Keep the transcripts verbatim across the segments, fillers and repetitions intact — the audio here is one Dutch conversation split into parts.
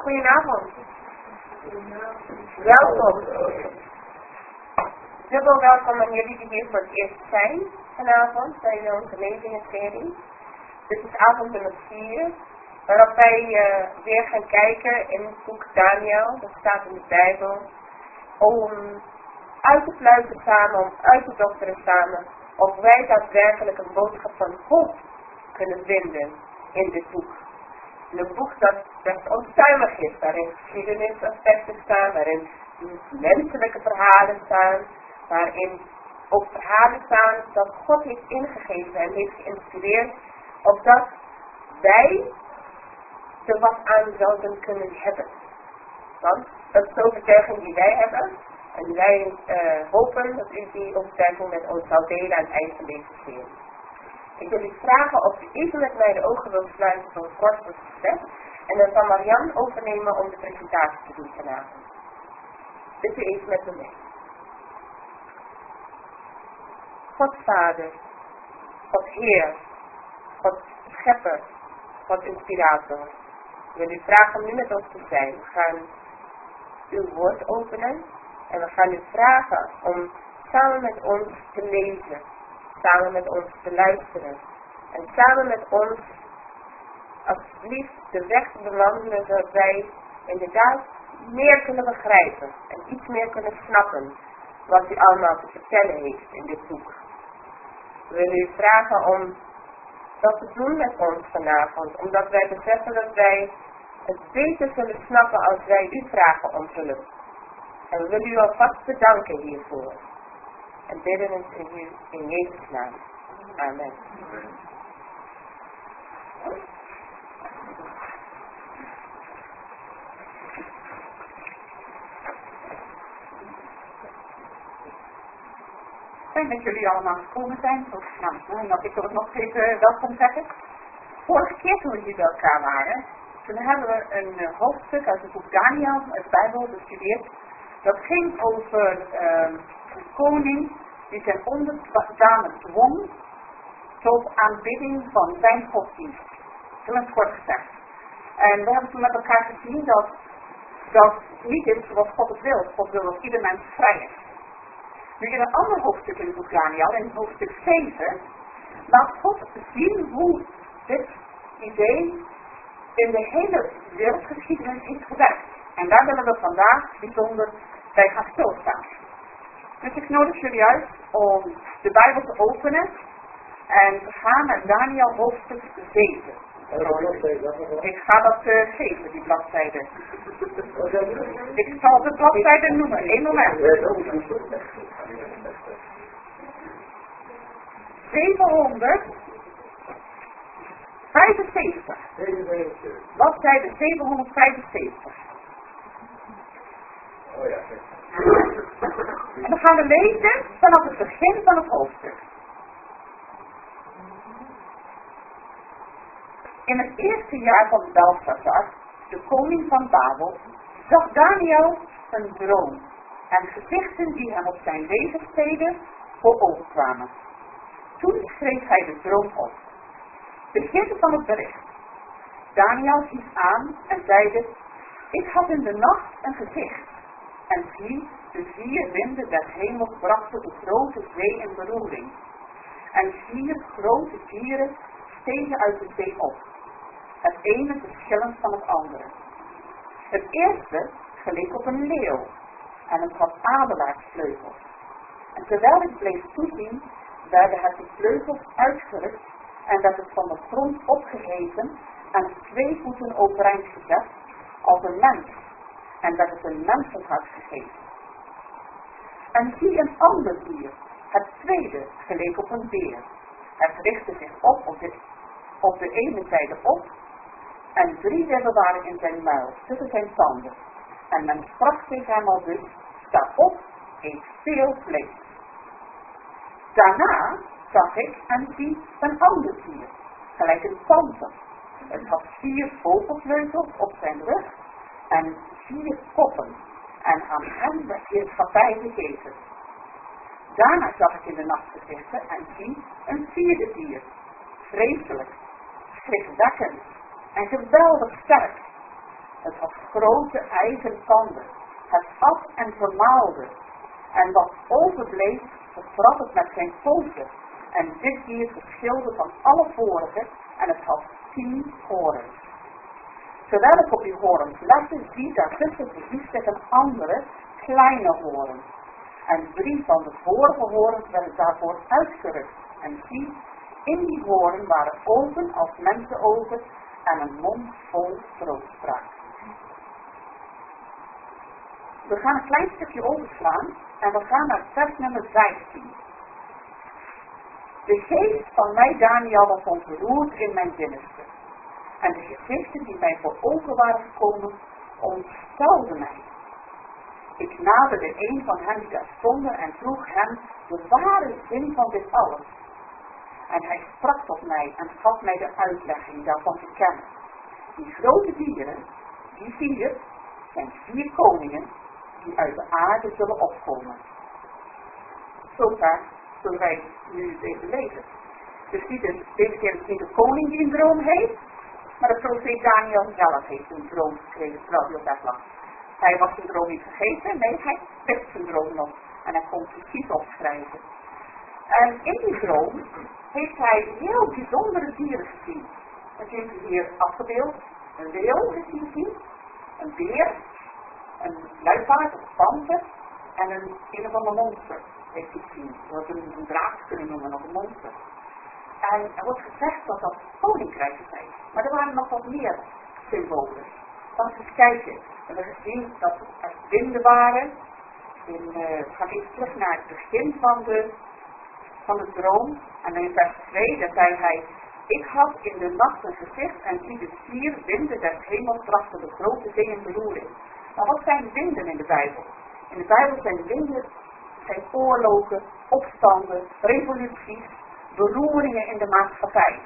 Goedenavond. Welkom. Dubbel welkom aan jullie die hier voor het eerst zijn vanavond bij onze lezingenserie. Dit is avond nummer vier, waarop wij uh, weer gaan kijken in het boek Daniel, dat staat in de Bijbel, om uit te pluizen samen, om uit te dokteren samen, of wij daadwerkelijk een boodschap van hoop kunnen vinden in dit boek. Een boek dat best onstuimig is, waarin geschiedenisaspecten staan, waarin menselijke verhalen staan, waarin ook verhalen staan dat God heeft ingegeven en heeft geïnspireerd, opdat wij er wat aan zouden kunnen hebben. Want dat is de overtuiging die wij hebben, en wij uh, hopen dat u die overtuiging met ons zal delen aan het eind van deze serie. Ik wil u vragen of u even met mij de ogen wilt sluiten voor een kort gesprek. En dan zal Marianne overnemen om de presentatie te doen vanavond. Bid u even met me mee. God Vader, God Heer, God Schepper, God Inspirator. Ik wil u vragen om nu met ons te zijn. We gaan uw woord openen. En we gaan u vragen om samen met ons te lezen. Samen met ons te luisteren. En samen met ons alsjeblieft de weg te bewandelen zodat wij inderdaad meer kunnen begrijpen. En iets meer kunnen snappen wat u allemaal te vertellen heeft in dit boek. We willen u vragen om dat te doen met ons vanavond. Omdat wij beseffen dat wij het beter zullen snappen als wij u vragen om hulp. En we willen u alvast bedanken hiervoor. En bidden het in, u, in Jezus' naam. Amen. Fijn dat jullie allemaal gekomen zijn. Nou, en dat ik er nog even welkom zeggen. Vorige keer toen we hier bij elkaar waren, toen hebben we een uh, hoofdstuk uit het boek Daniel, uit de Bijbel, bestudeerd. Dat ging over uh, een koning die zijn onderdanen dwong tot aanbidding van zijn godsdienst. Toen is het kort gezegd. En we hebben toen met elkaar gezien dat dat niet is zoals God het wil. God wil dat ieder mens vrij is. Nu in een ander hoofdstuk in het boek Daniel, in hoofdstuk zeven, laat God zien hoe dit idee in de hele wereldgeschiedenis is gewerkt. En daar willen we vandaag bijzonder bij gaan stilstaan. Dus ik nodig jullie uit om de Bijbel te openen en te gaan naar Daniel hoofdstuk zeven. Ik ga dat uh, geven, die bladzijde. Ik zal de bladzijde noemen, één moment. zevenhonderdvijfenzeventig. Bladzijde zevenhonderdvijfenzeventig. Oh ja. En dan gaan we lezen vanaf het begin van het hoofdstuk. In het eerste jaar van Belshazzar, de koning van Babel, zag Daniel een droom en gezichten die hem op zijn levenssteden voor ogen kwamen. Toen schreef hij de droom op. Begin van het bericht. Daniel hief aan en zeide: Ik had in de nacht een gezicht. En zie, de vier winden des hemels brachten de grote zee in beroering. En vier grote dieren stegen uit de zee op. Het ene verschillend van het andere. Het eerste geleek op een leeuw. En het had adelaarsvleugels. En terwijl ik bleef toezien, werden het de vleugels uitgerukt en werd het van de grond opgeheven en twee voeten overeind gezet als een mens. En werd het een mensenhart gegeven. En zie een ander dier, het tweede geleek op een beer. Het richtte zich op op de, op de ene zijde op en drie webben waren in zijn muil tussen zijn tanden. En men sprak tegen hem al dus: sta op, eet veel vlees. Daarna zag ik en zie een ander dier, gelijk een panter. Het had vier vogelvleugels op zijn rug en vier koppen, en aan hem werd heerschappij gegeven. Daarna zag ik in de nacht gezichten en zie een vierde dier, vreselijk, schrikwekkend en geweldig sterk. Het had grote ijzeren tanden, het at en vermaalde. En wat overbleef, vertrad het met zijn poten. En dit dier verschilde van alle vorige en het had tien horens. Terwijl ik op die horens lette, zie daartussen verhief zich een andere, kleine horen. En drie van de vorige horens werden daarvoor uitgerukt. En zie, in die horen waren ogen als mensenogen en een mond vol troodspraak. We gaan een klein stukje overslaan en we gaan naar vers nummer vijftien. De geest van mij, Daniel, was ontroerd in mijn binnenste. En de gezichten die mij voor ogen waren gekomen, ontstelden mij. Ik naderde een van hen die daar stonden en vroeg hem de ware zin van dit alles. En hij sprak tot mij en gaf mij de uitlegging daarvan te kennen. Die grote dieren, die vier, zijn vier koningen die uit de aarde zullen opkomen. Zover zullen wij nu even lezen. Dus niet een, deze keer is niet de koning die een droom heeft, maar de profeet Daniel zelf heeft een droom gekregen terwijl hij op bed lag. Hij was zijn droom niet vergeten, nee, hij wist zijn droom nog en hij kon precies opschrijven. En in die droom heeft hij heel bijzondere dieren gezien. Dat heeft hij hier afgebeeld. Een leeuw heeft hij gezien, een beer, een luipaard of een panter en een een of ander monster heeft hij gezien. Je wordt een, een draak kunnen noemen of een monster. En er wordt gezegd dat dat koninkrijken zijn. Maar er waren nog wat meer symbolen. Laten we eens kijken. We hebben gezien dat er winden waren. In, uh, we gaan even terug naar het begin van de, van de droom. En in vers twee, daar zei hij: ik had in de nacht een gezicht en zie de vier winden des hemels brachten de grote dingen beroering. Maar wat zijn winden in de Bijbel? In de Bijbel zijn winden, zijn oorlogen, opstanden, revoluties, beroeringen in de maatschappij.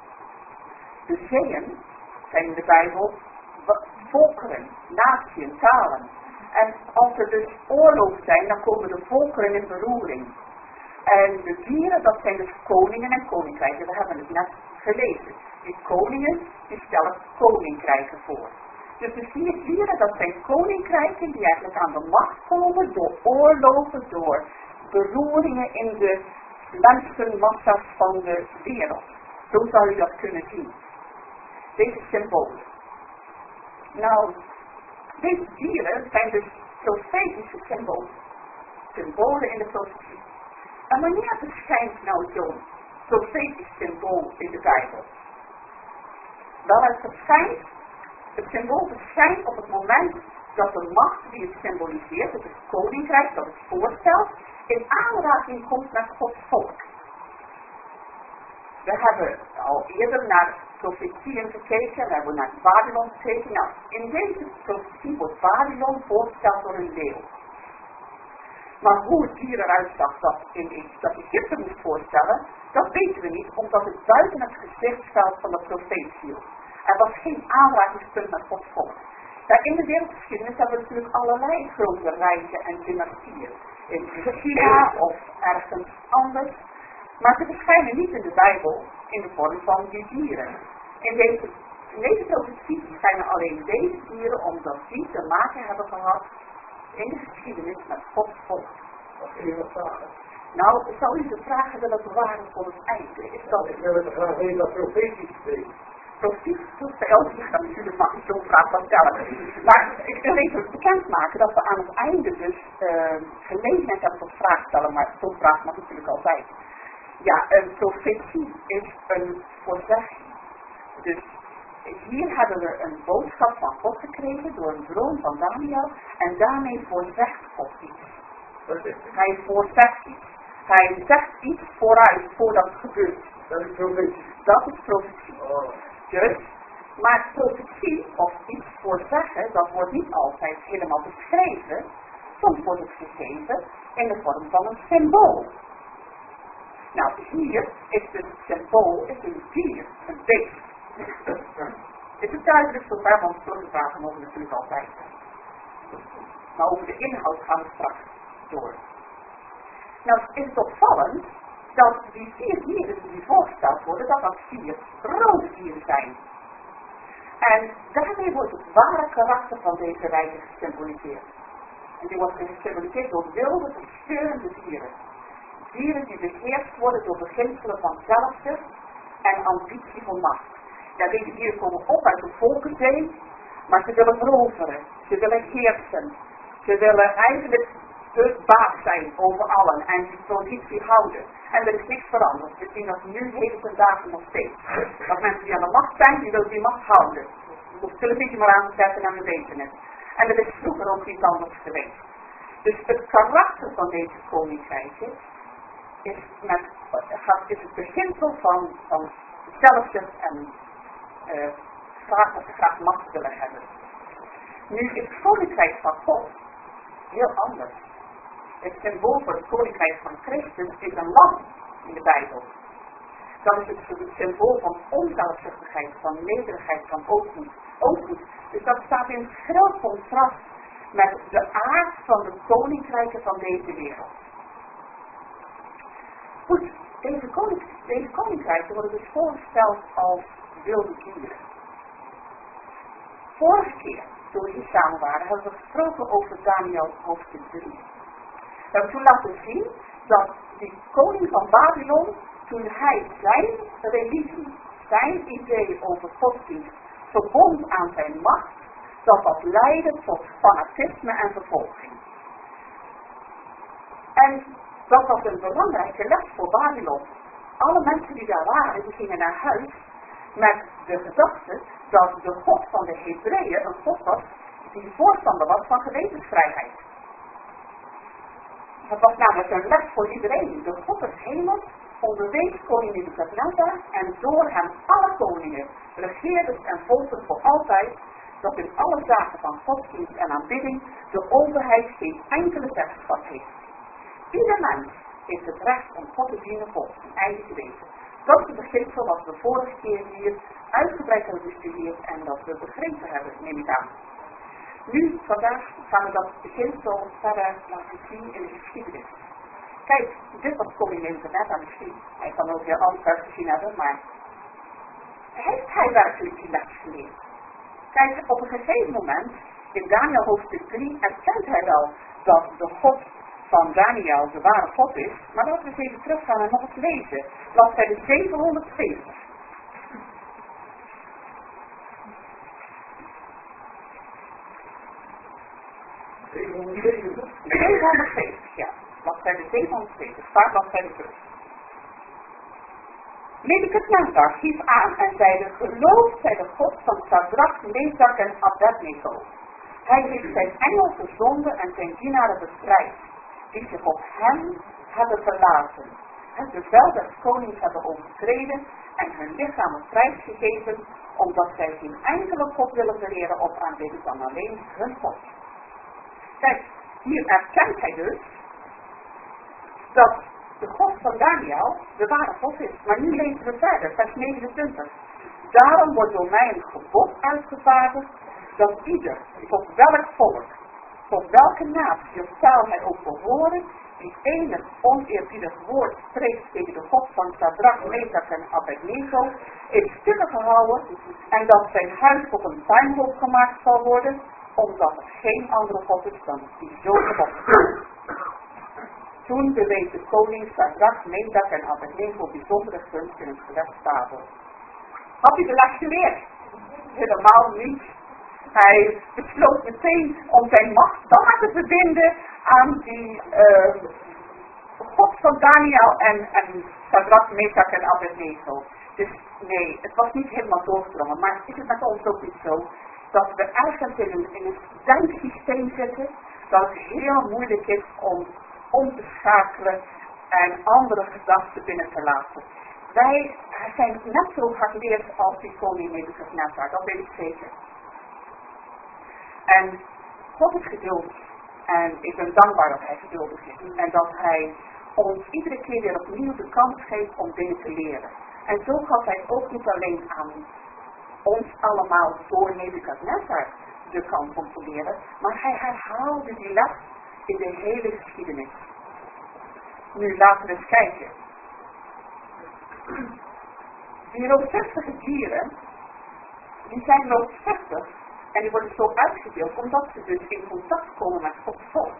De zeeën zijn in de Bijbel volkeren, naties, talen. En als er dus oorlog zijn, dan komen de volkeren in beroering. En de dieren, dat zijn dus koningen en koninkrijken. We hebben het net gelezen. Die koningen, die stellen koninkrijken voor. Dus de vier dieren, dat zijn koninkrijken die eigenlijk aan de macht komen door oorlogen, door beroeringen in de mensenmassa's van de wereld. Zo zou je dat kunnen zien. Deze symbolen. Nou, deze dieren zijn dus profetische symbolen. Symbolen in de profetie. En wanneer verschijnt nou zo'n profetisch symbool in de Bijbel? Wel, het verschijnt, het symbool verschijnt op het moment dat de macht die het symboliseert, het is koninkrijk dat het voorstelt, in aanraking komt met Gods volk. We hebben al eerder naar profetieën gekeken, we hebben naar Babylon gekeken. Nou, in deze profetie wordt Babylon voorgesteld door een leeuw. Maar hoe het dier eruit zag dat, in, dat Egypte moest voorstellen, dat weten we niet, omdat het buiten het gezichtsveld van de profeet viel. Er was geen aanrakingspunt met Gods volk. Ja, in de wereldgeschiedenis hebben we natuurlijk allerlei grote rijken en dynastieën. In China of ergens anders. Maar ze verschijnen niet in de Bijbel in de vorm van die dieren. In deze, in deze profetie verschijnen alleen deze dieren omdat die te maken hebben gehad in de geschiedenis met Gods volk. Wat kun je wat vragen? Nou, ik zou u de vragen willen bewaren voor het einde. Is dat ik wil het graag even dat profetisch weten. Profetisch, dat is dan natuurlijk mag ik zo'n vraag van stellen. Maar ik wil even bekendmaken dat we aan het einde dus uh, gelegenheid hebben tot vraag stellen, maar zo'n vraag mag natuurlijk altijd. Ja, een profetie is een voorzegging. Dus hier hebben we een boodschap van God gekregen door een droom van Daniel en daarmee voorzegt God iets. Hij voorzegt iets. Hij zegt iets vooruit voordat het gebeurt. Dat is profetie. Dat is profetie. Oh. Dus, maar profetie of iets voorzeggen, dat wordt niet altijd helemaal beschreven. Soms wordt het gegeven in de vorm van een symbool. Nou, hier is het symbool, is een dier, een beest. Is het duidelijk zover, want sommige vragen mogen natuurlijk altijd. Maar over de inhoud gaan we straks door. Nou, is het opvallend dat die vier dieren die voorgesteld worden, dat dat vier roofdieren zijn. En daarmee wordt het ware karakter van deze rijken gesymboliseerd. En die wordt gesymboliseerd door wilde, verscheurende dieren. Dieren die beheerst worden door beginselen van zelfzucht en ambitie voor macht. Ja, deze dieren komen op uit de volkenzee, maar ze willen veroveren, ze willen heersen. Ze willen eigenlijk de baas zijn over allen en die positie houden. En er is niks veranderd. We zien dat nu heden ten dagen nog steeds. Dat mensen die aan de macht zijn, die willen die macht houden. Je hoeft de televisie maar aan te zetten en we weten het. En er is vroeger ook iets anders geweest. Dus het karakter van deze koninkrijken is, met, is het beginsel van, van zelfzucht en uh, graag dat ze graag macht willen hebben. Nu is het koninkrijk van God heel anders. Het symbool voor het koninkrijk van Christus is een lam in de Bijbel. Dan is het het symbool van onzelfzuchtigheid, van nederigheid, van ootmoed. ootmoed. Dus dat staat in groot contrast met de aard van de koninkrijken van deze wereld. Goed, deze, konink, deze koninkrijken worden dus voorgesteld als wilde dieren. Vorige keer, toen we hier samen waren, hebben we gesproken over Daniel hoofdstuk drie. We hebben toen laten zien dat die koning van Babylon, toen hij zijn religie, zijn idee over godsdienst verbond aan zijn macht, dat dat leidde tot fanatisme en vervolging. En dat was een belangrijke les voor Babylon. Alle mensen die daar waren, die gingen naar huis met de gedachte dat de God van de Hebreeën een God was die voorstander was van gewetensvrijheid. Het was namelijk een les voor iedereen. De God des hemels onderwees koning Nebukadnezar en door hem alle koningen, regeerders en volken voor altijd, dat in alle zaken van godsdienst en aanbidding de overheid geen enkele zeggenschap heeft. Ieder mens heeft het recht om God te dienen volgens zijn eigen geweten. Dat is het beginsel wat we vorige keer hier uitgebreid hebben bestudeerd en dat we begrepen hebben, neem ik aan. Nu, vandaag gaan we dat beginsel verder laten zien in de geschiedenis. Kijk, dit was koning Nebukadnezar misschien. Hij kan ook heel anders uitgezien hebben, maar heeft hij werkelijk die les geleerd? Kijk, op een gegeven moment, in Daniel hoofdstuk drie, erkent hij wel dat de God van Daniel de ware God is, maar laten we eens even teruggaan en nog eens lezen. Bladzijde zevenhonderdzeventig. zevenhonderdzeventig, ja. Bladzijde zevenhonderdzeventig, staat bladzijde terug. Nebukadnezar hief aan en zeide, geloof zij de God van Shadrach, Meshach en Abednego. Hij heeft zijn engel verzonden en zijn dienaren bevrijd, die zich op hem hebben verlaten. Het bevel des konings hebben overtreden en hun lichamen prijsgegeven, omdat zij geen enkele God willen vereren of aanbidden dan alleen hun God. Kijk, hier erkent hij dus dat de God van Daniel de ware God is. Maar nu lezen we verder, vers negenentwintig. Daarom wordt door mij een gebod uitgevaardigd dat ieder, tot welk volk, tot welke natie of taal hij ook behoren, die enig oneerbiedig woord spreekt tegen de God van Shadrach, Meshach en Abednego, in stukken gehouden en dat zijn huis tot een puinhoop gemaakt zal worden, omdat er geen andere God is dan die zo God is. Toen bewees de koning Shadrach, Meshach en Abednego bijzondere gunst in het gewest Babel. Had hij de les geleerd? Helemaal niet. Hij besloot meteen om zijn macht daar te verbinden aan die uh, God van Daniel en, en Shadrach, Meshach en Abednego. Dus nee, het was niet helemaal doorgedrongen. Maar is het met ons ook niet zo dat we ergens in een, in een denksysteem zitten dat het heel moeilijk is om om te schakelen en andere gedachten binnen te laten. Wij zijn net zo hardleers als die koning Nebukadnezar, dat weet ik zeker. En God is geduldig. En ik ben dankbaar dat hij geduldig is. En dat hij ons iedere keer weer opnieuw de kans geeft om dingen te leren. En zo gaf hij ook niet alleen aan ons allemaal door Nebukadnezar de kans om te leren, maar hij herhaalde die les in de hele geschiedenis. Nu laten we eens kijken. Die roofzuchtige dieren, die zijn loodvechtig en die worden zo uitgedeeld omdat ze dus in contact komen met Gods volk.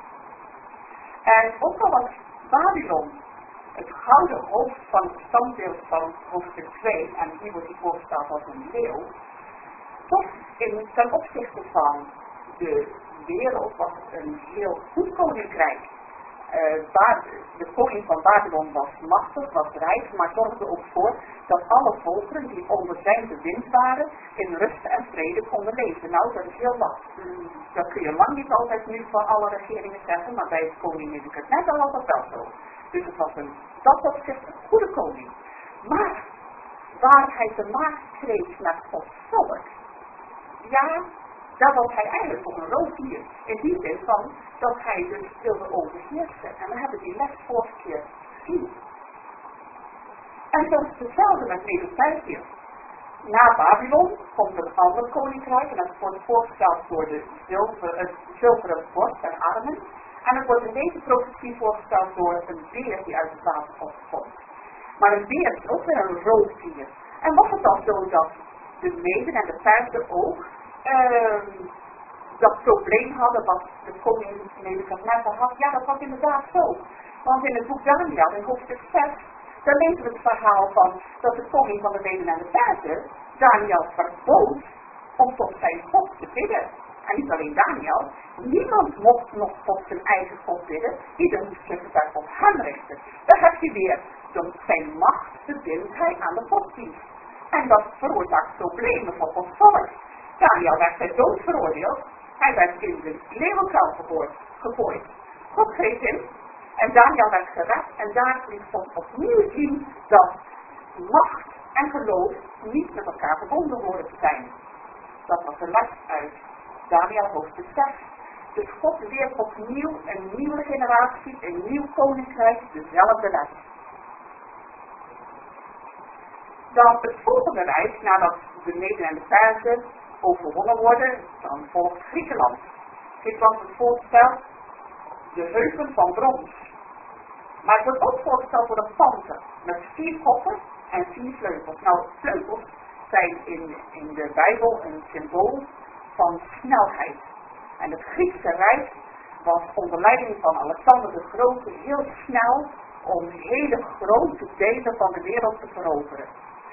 En ook al was Babylon het gouden hoofd van het standbeeld van hoofdstuk twee, en hier wordt hij voorgesteld als een leeuw, toch in, ten opzichte van de wereld was het een heel goed koninkrijk. Uh, de koning van Babylon was machtig, was rijk, maar zorgde ook voor dat alle volkeren die onder zijn bewind waren in rust en vrede konden leven. Nou, dat is heel wat. Dat kun je lang niet altijd nu van alle regeringen zeggen, maar bij het koning Nebukadnezar was dat wel zo. Dus het was een, dat opzicht een goede koning. Maar waar hij te maken kreeg met Gods volk, ja, daar was hij eigenlijk ook een roofdier. In die zin van dat hij dus wilde overheersen. En we hebben die les vorige keer gezien. En zo is het hetzelfde met Medo-Perzië. Na Babylon komt een ander koninkrijk en dat wordt voorgesteld door de zilver, het zilveren borst en armen. En het wordt in deze profetie voorgesteld door een beer die uit het water opkomt. Maar een beer is ook weer een roofdier. En was het dan zo dat de Meden en de Perzen ook Uh, dat probleem hadden wat de koning Nebukadnezar had? Ja, dat was inderdaad zo. Want in het boek Daniel, in hoofdstuk zes, daar lezen we het verhaal van dat de koning van de Meden en de Perzen Daniel verbood om tot zijn God te bidden. En niet alleen Daniel, niemand mocht nog tot zijn eigen God bidden, ieder moest zich daar op hem richten. Daar heb je weer, door zijn macht verbindt hij aan de godsdienst. En dat veroorzaakt problemen voor ons volk. Daniel werd ter dood veroordeeld. Hij werd in de leeuwenkuil gegooid. God greep hem en Daniel werd gered. En daar liet God opnieuw zien dat macht en geloof niet met elkaar verbonden horen te zijn. Dat was een les uit Daniel hoofdstuk zes. Dus God leert opnieuw een nieuwe generatie, een nieuw koninkrijk, dezelfde les. Dan het volgende reis, nadat de Meden en de Perzen overwonnen worden, dan volgt Griekenland. Griekenland wordt voorgesteld de heupen van brons. Maar het wordt ook voorgesteld door een panter met vier koppen en vier vleugels. Nou, vleugels zijn in, in de Bijbel een symbool van snelheid. En het Griekse Rijk was onder leiding van Alexander de Grote heel snel om hele grote delen van de wereld te veroveren.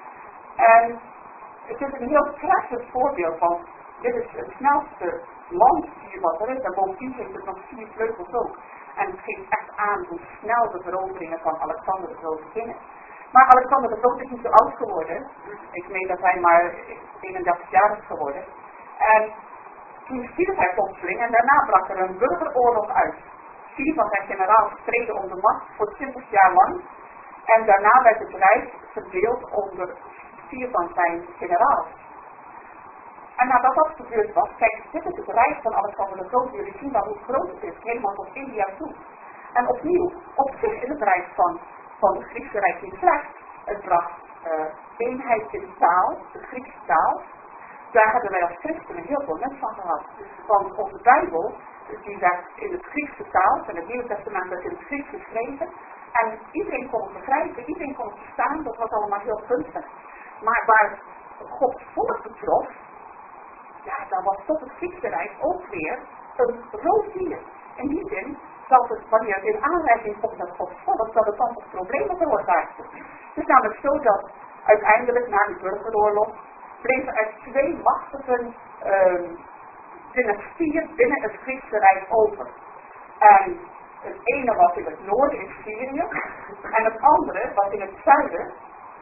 En het is een heel treffend voorbeeld van, dit is het snelste landdier wat er is, en bovendien heeft het nog vier vleugels ook. En het geeft echt aan hoe snel de veroveringen van Alexander de Grote gingen. Maar Alexander de Grote is niet zo oud geworden. Ik meen dat hij maar eenendertig jaar is geworden. En toen stierf hij plotseling en daarna brak er een burgeroorlog uit. Vier van zijn generaals streden om de macht voor twintig jaar lang. En daarna werd het rijk verdeeld onder vier van zijn generaals. En nadat dat gebeurd was, kijk, dit is het rijk van Alexander de Grote. Jullie zien wel hoe groot het is, helemaal tot India toe. En opnieuw, op zich is het rijk van, van het Griekse Rijk niet slecht. Het bracht uh, eenheid in taal, de Griekse taal. Daar hebben wij als christenen heel veel nut van gehad. Want onze Bijbel, die werd in het Griekse taal, en het Nieuwe Testament werd in het Grieks geschreven. En iedereen kon het begrijpen, iedereen kon het verstaan, dat was allemaal heel gunstig. Maar waar Gods volk betrof, ja, dan was tot het Griekse Rijk ook weer een roofdier. In die zin, dat het, wanneer het in aanraking komt met Gods volk, dat het dan tot problemen veroorzaakte. Het is namelijk zo dat uiteindelijk na de burgeroorlog bleven er twee machtige uh, dynastieën binnen het Griekse Rijk over. En het ene was in het noorden in Syrië en het andere was in het zuiden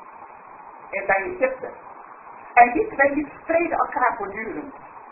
en bij Egypte. En die twee die streden elkaar voortdurend.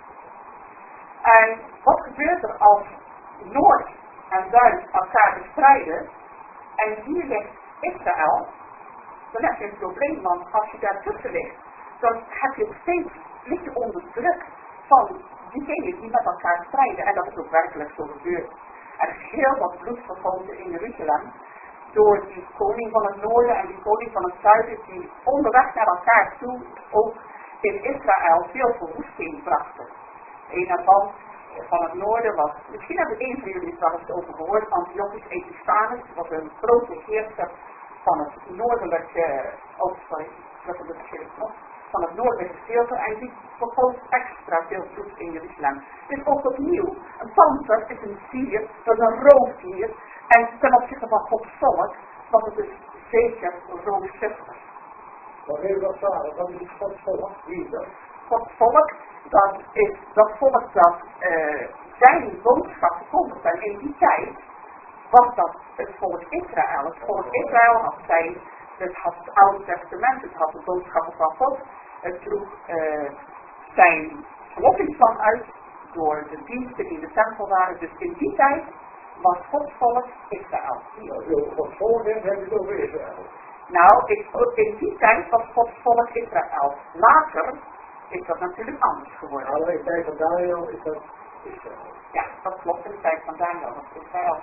En wat gebeurt er als Noord en Zuid elkaar bestrijden en hier ligt Israël, dan heb je een probleem, want als je daartussen ligt, dan heb je steeds, lig je onder druk van diegenen die met elkaar strijden. En dat is ook werkelijk zo gebeurd. Er is heel wat bloed vergoten in Jeruzalem door die koning van het noorden en die koning van het zuiden die onderweg naar elkaar toe ook in Israël veel verwoesting brachten. Een daarvan van het noorden was, misschien hebben een van jullie het wel eens over gehoord, Antiochus Epiphanes, was een grote heerser van het noordelijke, oh sorry, dat is het nog, van het noordelijke gedeelte en die vervolgt extra veel troep in Jeruzalem. Dus ook opnieuw, een panter is een dier, dat is een roofdier. En ten opzichte van Gods volk was het dus zeker roofzuchtig. Wat heeft dat vader? Dat is Gods volk. Wie is dat? Gods volk, dat is dat volk dat uh, zijn boodschap gekomen zijn. In die tijd was dat het volk Israël. Het volk Israël had zijn, het had het Oude Testament, het had de boodschappen van God. Het droeg uh, zijn verlossingsplan uit door de diensten die in de tempel waren. Dus in die tijd was Gods volk Israël. Als je over Gods volk hebt, heb je het over Israël. Nou, ik, in die tijd was Gods volk Israël. Later is dat natuurlijk anders geworden. Maar in de tijd van Daniel is dat Israël. Ja, dat klopt. In de tijd van Daniel was Israël.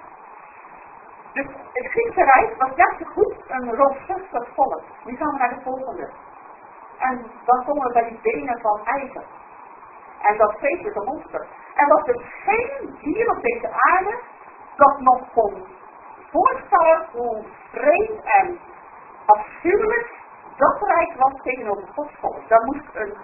Dus het Griekse Rijk was net zo goed een roofzuchtig volk. Nu gaan we naar de volgende. En dan komen we bij die benen van ijzer. En dat vreselijke monster. En was er geen dier op deze aarde dat nog kon voorstellen hoe vreemd en afschuwelijk dat rijk was tegenover Gods volk. Daar moest een,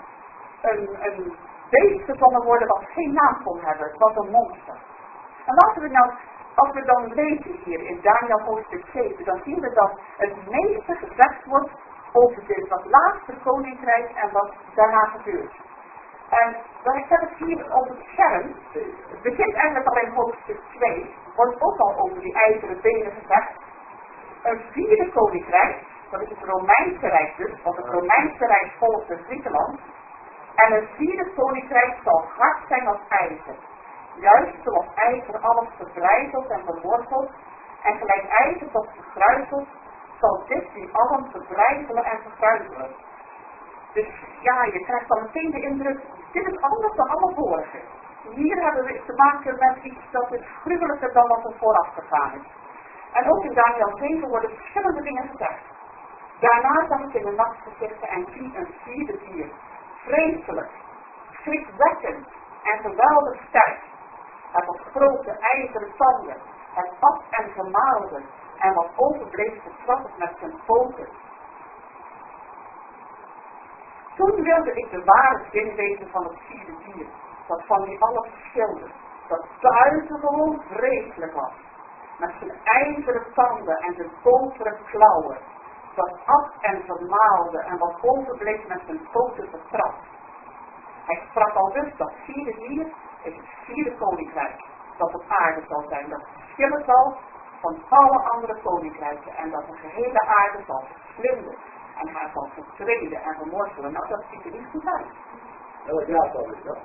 een, een beest gevonden worden wat geen naam kon hebben. Het was een monster. En laten we nou, als we dan lezen hier in Daniel hoofdstuk zeven, dan zien we dat het meeste gezegd wordt over dit wat laatste koninkrijk en wat daarna gebeurt. En dan ik heb het hier op het scherm. Het begint eigenlijk al in hoofdstuk twee. Wordt ook al over die ijzeren benen gezegd. Een vierde koninkrijk, dat is het Romeinse Rijk dus, want het Romeinse Rijk volgde Griekenland. En een vierde koninkrijk zal hard zijn als ijzer. Juist zoals ijzer alles verbrijzelt en verwortelt. En gelijk ijzer tot vergruizelt, zal dit die allen verbrijzelen en vergruizelen. Dus ja, je krijgt dan meteen de indruk, dit is anders dan alle vorige. Hier hebben we te maken met iets dat is gruwelijker dan wat er vooraf gegaan is. En ook in Daniel zeven worden verschillende dingen gezegd. Daarna zag ik in de nacht gezichten en zie een vierde dier. Vreselijk, schrikwekkend en geweldig sterk. Het had grote ijzeren tanden, het at en gemaalde en wat overbleef getrapt met zijn poten. Toen wilde ik de ware zin weten van het vierde dier, dat van die alles verschilde, dat buitengewoon vreselijk was, met zijn ijzeren tanden en zijn koperen klauwen, dat at en vermaalde en wat overbleef met zijn poten vertrapt. Hij sprak al dus dat vierde dier is het vierde koninkrijk, dat op aarde zal zijn, dat verschillen zal van alle andere koninkrijken en dat de gehele aarde zal verslinden. En hij zal vertreden en vermorzelen. Nou, dat ziet er niet goed uit. Welk jaartal is dat?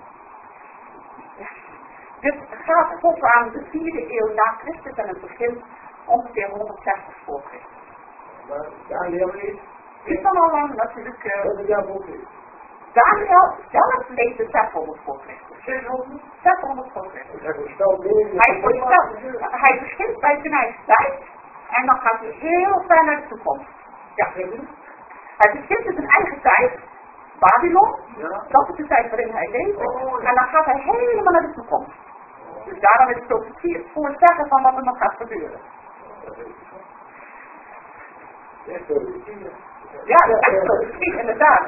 Dus het gaat tot aan de vierde eeuw na Christus en het begint ongeveer honderdzestig voor Christus. Maar Daniel is... Is dan al lang natuurlijk... Uh, dat is jouw boek is. Daniel zelf leefde zeshonderd voor Christus. zeshonderd? zeshonderd voor Christus. Hij voorspelt meer... Hij voorspelt. Hij begint bij zijn eigen tijd en dan gaat hij heel ver naar de toekomst. Ja. Hij begint in zijn eigen tijd, Babylon, Ja. dat is de tijd waarin hij leeft, Oh, ja. en dan gaat hij helemaal naar de toekomst. Dus daarom is het profetie het voorzeggen van wat er nog gaat gebeuren. Ja, sorry. Ja, dat is echt profetie, inderdaad.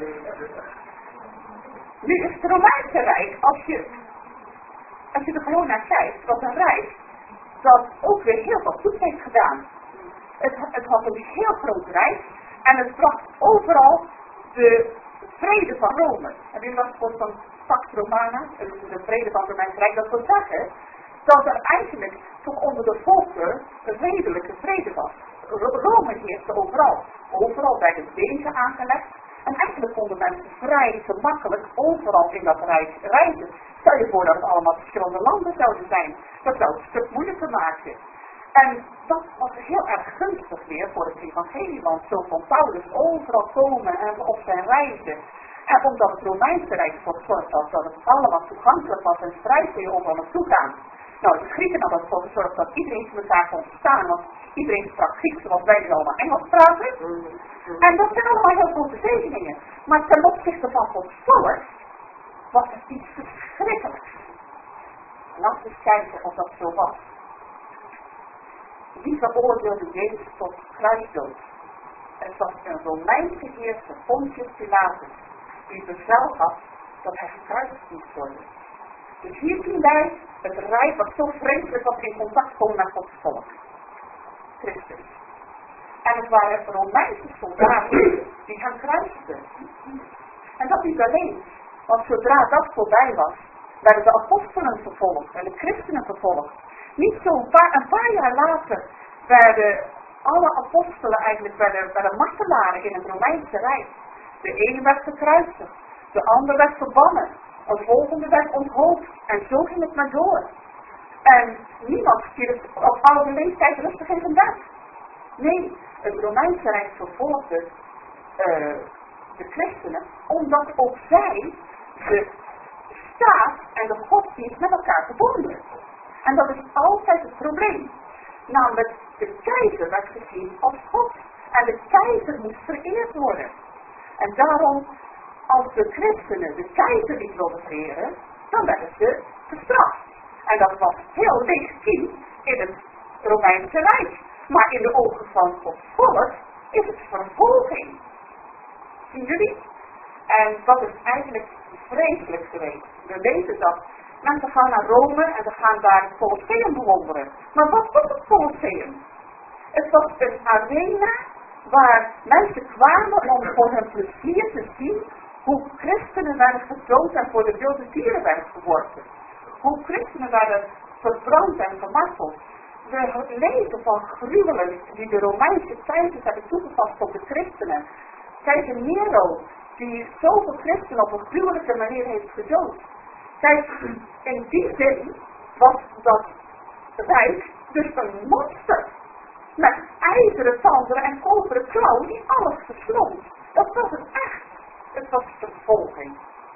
Nu is het Romeinse Rijk, als je, als je er gewoon naar kijkt, was een rijk dat ook weer heel veel goed heeft gedaan. Het, het had een heel groot rijk en het bracht overal de vrede van Rome. Heb je dat voor van Pax Romana, de vrede van het Romeinse Rijk? Dat wil zeggen dat er eigenlijk toch onder de volkeren een redelijke vrede was. Rome heerste overal. Overal werden wegen aangelegd. En eigenlijk konden mensen vrij gemakkelijk overal in dat rijk reizen. Stel je voor dat het allemaal verschillende landen zouden zijn. Dat zou het een stuk moeilijker maken. En dat was heel erg gunstig weer voor het evangelie. Want zo kon Paulus overal komen en op zijn reizen. En omdat het Romeinse Rijk ervoor gezorgd had dat het allemaal toegankelijk was en vrij kon je overal naartoe gaan. Nou, de Grieken hadden ervoor gezorgd dat iedereen van elkaar kon verstaan, want iedereen sprak Grieks zoals wij nu allemaal Engels praten. En dat zijn allemaal heel grote zegeningen. Maar ten opzichte van Gods volk was het iets verschrikkelijks. Laten we eens kijken of dat zo was. Wie veroordeelde Jezus tot kruisdood? Uh, Het was een Romeinse heerser, Pontius Pilatus, die bevel had dat hij gekruisigd moest worden. Dus hier zien wij het rijk wat zo vreselijk was in contact komen met Gods volk. Christus. En het waren Romeinse soldaten die hem kruisten. En dat niet alleen, want zodra dat voorbij was, werden de apostelen vervolgd en de christenen vervolgd. Niet zo een paar, een paar jaar later werden alle apostelen eigenlijk werden, werden martelaren in het Romeinse Rijk. De ene werd gekruisigd, de andere werd verbannen, een volgende werd onthoofd en zo ging het maar door. En niemand stierf op oude leeftijd rustig in zijn bed. Nee, het Romeinse Rijk vervolgde uh, de christenen, omdat ook zij de staat en de godsdienst met elkaar verbonden. En dat is altijd het probleem. Namelijk, de keizer werd gezien als God. En de keizer moest vereerd worden. En daarom, als de christenen de keizer niet wilden vereren, dan werden ze gestraft. En dat was heel legitiem in het Romeinse Rijk. Maar in de ogen van het volk is het vervolging. Zien jullie? En dat is eigenlijk vreselijk geweest. We weten dat mensen gaan naar Rome en ze gaan daar het Colosseum bewonderen. Maar wat was het Colosseum? Het was een arena waar mensen kwamen om voor hun plezier te zien hoe christenen werden gedood en voor de wilde dieren werden geworpen. Hoe christenen werden verbrand en gemarteld. We lezen van gruwelen die de Romeinse keizers hebben toegepast op de christenen. Keizer Nero, die zoveel christenen op een gruwelijke manier heeft gedood. Kijk, in die zin was dat rijk dus een monster. Met ijzeren tanden en koperen klauwen die alles verslond. Dat was het echt. Het was vervolging.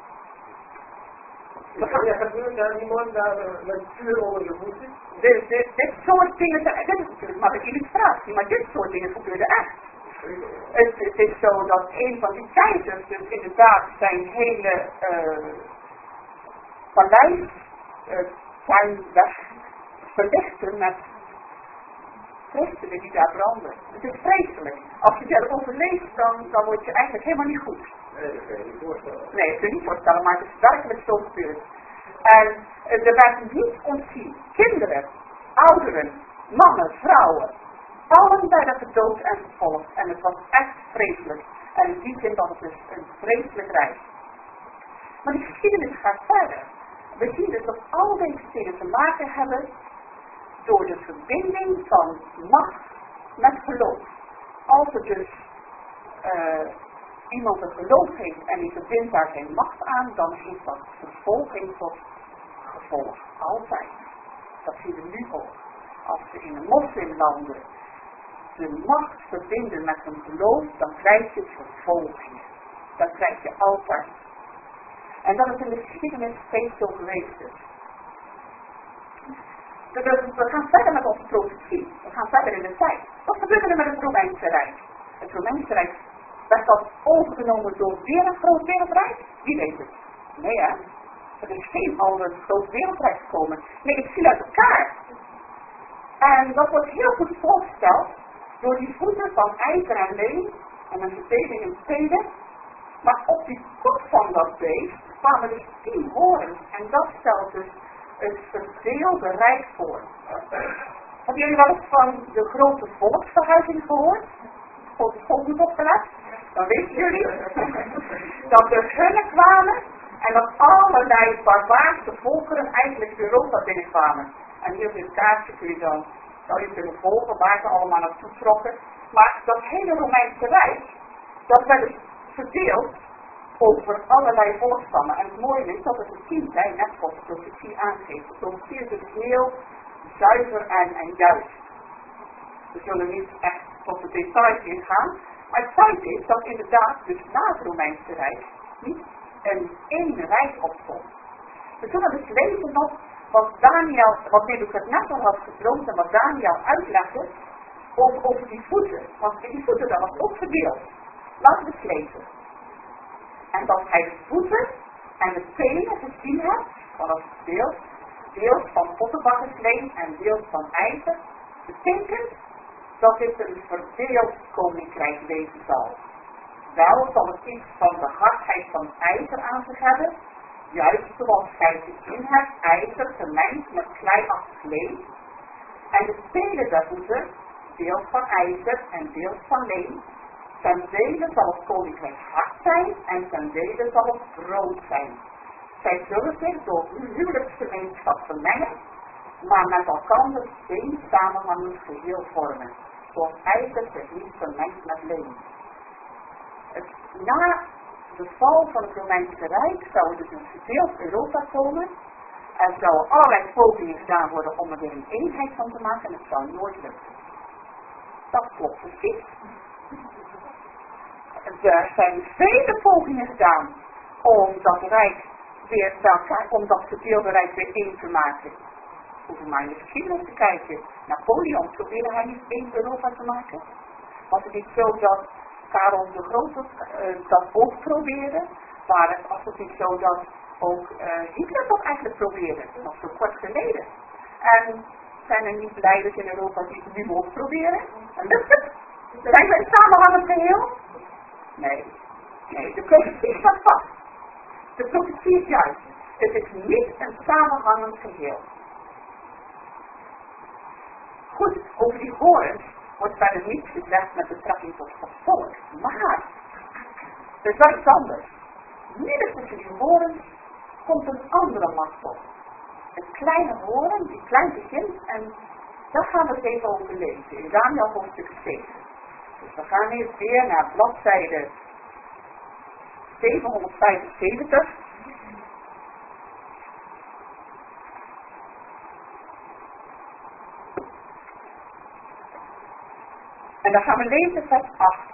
Wat er gebeurt aan die man daar met vuur onder de voeten? Dit, dit, dit soort dingen, dit is natuurlijk maar een illustratie, maar dit soort dingen gebeurde echt. Het, het is zo dat een van die keizers dus inderdaad zijn hele uh, paleis uh, zijn weg verlichten met christenen die daar branden. Het is vreselijk. Als je daarover leest, dan, dan word je eigenlijk helemaal niet goed. Nee, dat kan je niet voorstellen. Nee, dat kun je niet voorstellen, maar het is werkelijk zo gebeurd. En uh, er werd niet ontzien. Kinderen, ouderen, mannen, vrouwen. Allen werden gedood en vervolgd. En het was echt vreselijk. En in die zin was het dus een vreselijk rijk. Maar de geschiedenis gaat verder. We zien dus dat al deze dingen te maken hebben door de verbinding van macht met geloof. Als er dus uh, iemand een geloof heeft en die verbindt daar geen macht aan, dan heeft dat vervolging tot gevolg. Altijd. Dat zien we nu ook. Als we in de moslimlanden de macht verbinden met een geloof, dan krijg je vervolging. Dat krijg je altijd. En dat is in de geschiedenis steeds zo geweest is. We gaan verder met onze profetie. We gaan verder in de tijd. Wat gebeurde er met het Romeinse Rijk? Het Romeinse Rijk werd dat overgenomen door weer een groot wereldrijk? Wie weet het? Nee hè? Er is geen ander groot wereldrijk gekomen. Nee, het viel uit elkaar. En dat wordt heel goed voorgesteld door die voeten van ijzer en leem en een verdeling in steden. Maar op die kop van dat beest kwamen dus tien horens en dat stelt dus het verdeelde rijk voor. Hebben jullie wel eens van de grote volksverhuizing gehoord? Grote volk moet opgelegd? Dan weten jullie dat er hunnen kwamen en dat allerlei barbaarse volkeren eigenlijk Europa binnenkwamen. En hier op dit kaartje kun je dan, zou je kunnen volgen waar ze allemaal naartoe trokken. Maar dat hele Romeinse Rijk, dat werd dus verdeeld over allerlei volkstammen. En het mooie is dat het een team zijn, net zoals de profetie aangeeft. De profetie is dus heel zuiver en, en juist. We zullen niet echt tot de details ingaan. Maar het feit is dat inderdaad dus na het Romeinse Rijk niet een één rijk opstond. We zullen dus lezen nog wat Daniel, wat Nebukadnezar had gedroomd en wat Daniel uitlegde over, over die voeten. Want die voeten, dat was ook verdeeld. Laten we het lezen. En dat hij de voeten en de tenen gezien had, van het deels, deels van pottenbakkersleem en deels van ijzer, betekent dat dit een verdeeld koninkrijk wezen zal. Wel zal het iets van de hardheid van ijzer aan zich hebben, juist zoals gij gezien hebt, ijzer vermengd met kleiachtig leem. En de spelen der voeten, deels van ijzer en deels van leem. Ten dele zal het koninkrijk hard zijn en ten dele zal het rood zijn. Zij zullen zich door uw huwelijksgemeenschap vermengen, maar met elkaar geen samenhangend geheel vormen, zoals ijzer zich niet vermengt met leem. Het, na de val van het Romeinse Rijk zou er dus een verdeeld Europa komen. Er zouden allerlei pogingen gedaan worden om er weer een eenheid van te maken en het zou nooit lukken. Dat klopt precies. Er zijn vele pogingen gedaan om dat rijk weer bij elkaar, om dat verdeelde rijk weer één te maken. We hoeven maar in de geschiedenis te kijken. Napoleon probeerde hij niet één Europa te maken. Was het niet zo dat Karel de Grote uh, dat ook probeerde? Maar het was het niet zo dat ook uh, Hitler dat eigenlijk probeerde? Nog zo kort geleden. En zijn er niet leiders in Europa die het nu ook proberen? En lukt het? Zijn we een samenhangend geheel? Nee. Nee, de profetie staat vast. De profetie is juist. Het is niet een samenhangend geheel. Goed, over die horens wordt verder niets gezegd met betrekking tot het volk. Maar, er is wel iets anders. Midden tussen die horens komt een andere macht op. Een kleine horen, die klein begint, en daar gaan we het even over lezen. In Daniel hoofdstuk zeven. Dus we gaan eerst weer naar bladzijde zevenhonderdvijfenzeventig. En dan gaan we lezen vers acht.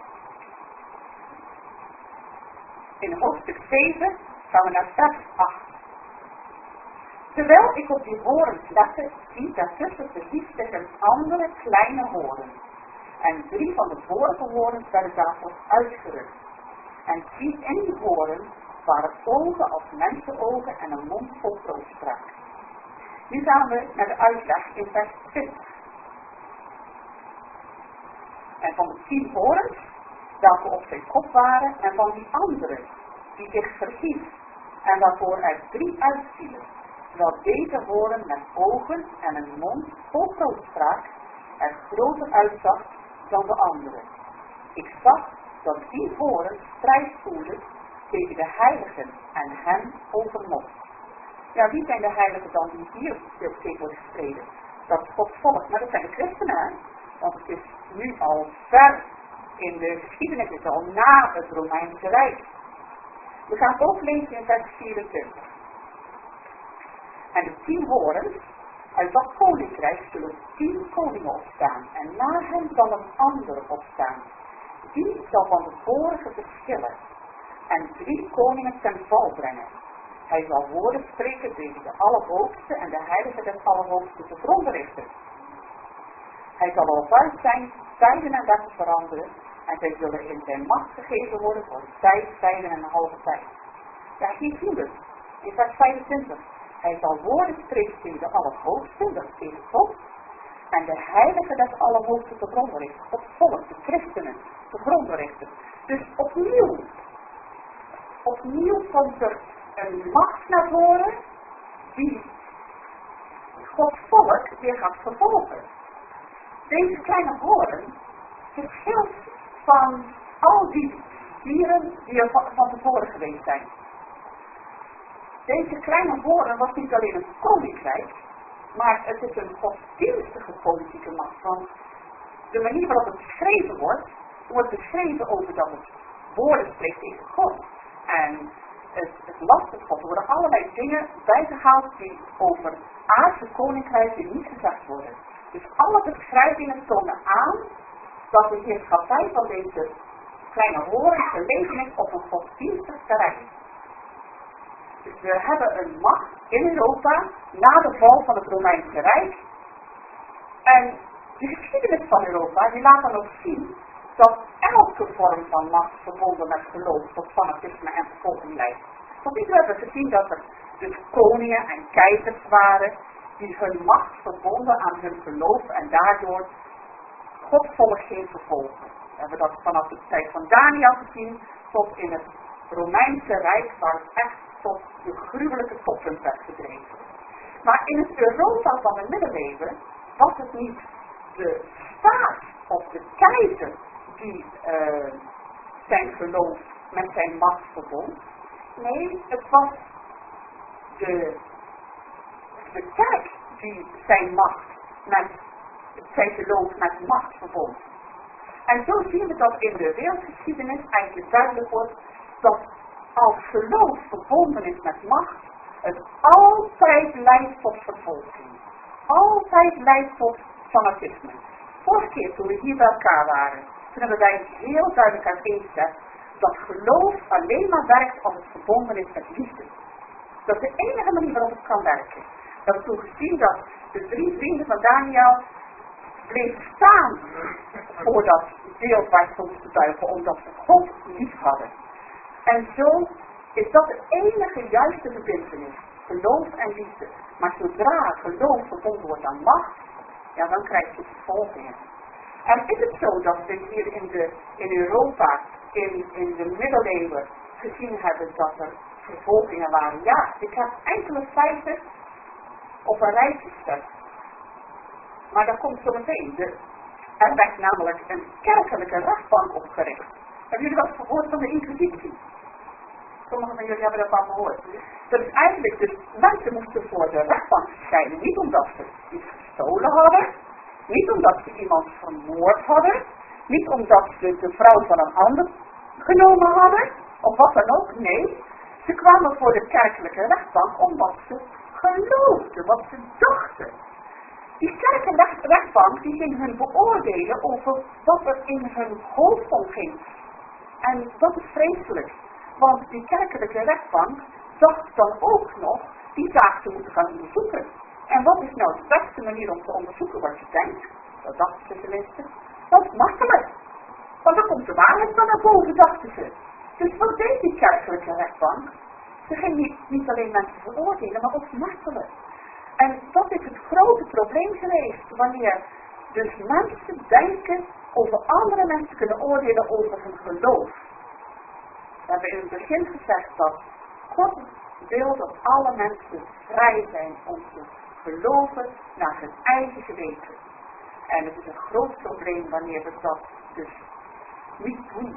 In hoofdstuk zeven gaan we naar vers acht. Terwijl ik op die horens lette, zie daartussen verhief zich een andere kleine horen. En drie van de vorige horens werden daarvoor uitgerukt. En zie in die horen waren ogen als mensenogen en een mond vol troostrek. Nu gaan we naar de uitleg in vers twintig. En van de tien horens, welke op zijn kop waren, en van die andere, die zich verhief, en waarvoor er drie uitvielen, terwijl deze horen met ogen en een mond vol troodspraak er groter uitzag dan de andere. Ik zag dat die horen strijd voerden tegen de heiligen en hen overmocht. Ja, wie zijn de heiligen dan die hier tegen worden gestreden? Dat is Gods volk, maar dat zijn de christenen, hè? Want het is nu al ver in de geschiedenis, het is al na het Romeinse Rijk. We gaan het ook lezen in vers vierentwintig. En de tien horens, uit dat koninkrijk zullen tien koningen opstaan, en na hen zal een ander opstaan. Die zal van de vorige verschillen, en drie koningen ten val brengen. Hij zal woorden spreken tegen de Allerhoogste en de Heilige des Allerhoogste te gronden richten. Hij zal al uit zijn tijden en dagen veranderen, en zij zullen in zijn macht gegeven worden voor tijd, tijden en een halve tijd. Ja, hier zien we het, in vers vijfentwintig. Hij zal woorden spreken tegen de Allerhoogste, dat is tegen God, en de Heilige des Allerhoogste te gronden richten. Gods volk, de christenen, te gronden richten. Dus opnieuw, opnieuw komt er een macht naar voren, die Gods volk weer gaat vervolgen. Deze kleine horen verschilt van al die dieren die er van, van tevoren geweest zijn. Deze kleine horen was niet alleen een koninkrijk, maar het is een godsdienstige politieke macht. Want de manier waarop het beschreven wordt, wordt beschreven over dat het woorden spreekt tegen God. En het, het lastig God. Er worden allerlei dingen bijgehaald die over aardse koninkrijken niet gezegd worden. Dus alle beschrijvingen tonen aan dat de heerschappij van deze kleine horen gelegen is op een godsdienstig terrein. Dus we hebben een macht in Europa na de val van het Romeinse Rijk. En de geschiedenis van Europa die laat dan ook zien dat elke vorm van macht verbonden met geloof tot fanatisme en vervolging leidt. Tot nu toe hebben we gezien dat er dus koningen en keizers waren die hun macht verbonden aan hun geloof en daardoor Gods volk ging vervolgen. We hebben dat vanaf de tijd van Daniel gezien tot in het Romeinse Rijk, waar het echt tot de gruwelijke toppunt werd gedreven. Maar in het Europa van de middeleeuwen was het niet de staat of de keizer die uh, zijn geloof met zijn macht verbond. Nee, het was de, de kerk die zijn macht met zijn geloof met macht verbond. En zo zien we dat in de wereldgeschiedenis eigenlijk duidelijk wordt dat als geloof verbonden is met macht, het altijd leidt tot vervolging. Altijd leidt tot fanatisme. Vorige keer toen we hier bij elkaar waren, toen hebben wij heel duidelijk uiteengezet dat geloof alleen maar werkt als het verbonden is met liefde. Dat is de enige manier waarop het kan werken. We hebben toen gezien dat de drie vrienden van Daniel bleven staan voor dat beeld waar ze moesten buigen, omdat ze God lief hadden. En zo is dat de enige juiste verbintenis, geloof en liefde. Maar zodra geloof verbonden wordt aan macht, ja, dan krijg je vervolgingen. En is het zo dat we hier in, de, in Europa, in, in de middeleeuwen, gezien hebben dat er vervolgingen waren? Ja, ik heb enkele feiten op een rijtje gezet. Maar dat komt zo meteen. De, er werd namelijk een kerkelijke rechtbank opgericht. Hebben jullie wat gehoord van de Inquisitie? Sommigen van jullie hebben dat al gehoord. Dat is eigenlijk, dus mensen moesten voor de rechtbank verschijnen. Niet omdat ze iets gestolen hadden. Niet omdat ze iemand vermoord hadden. Niet omdat ze de vrouw van een ander genomen hadden. Of wat dan ook. Nee. Ze kwamen voor de kerkelijke rechtbank omdat ze geloofden. Wat ze dachten. Die kerkelijke rechtbank die ging hun beoordelen over wat er in hun hoofd omging. En dat is vreselijk. Want die kerkelijke rechtbank dacht dan ook nog die zaak te moeten gaan onderzoeken. En wat is nou de beste manier om te onderzoeken wat je denkt? Dat dachten ze tenminste. Dat is makkelijk. Want dan komt de waarheid dan naar boven, dachten ze. Dus wat deed die kerkelijke rechtbank? Ze ging niet, niet alleen mensen veroordelen, maar ook martelen. En dat is het grote probleem geweest, wanneer dus mensen denken over andere mensen kunnen oordelen over hun geloof. We hebben in het begin gezegd dat God wil dat alle mensen vrij zijn om te geloven naar hun eigen geweten. En het is een groot probleem wanneer we dat dus niet doen.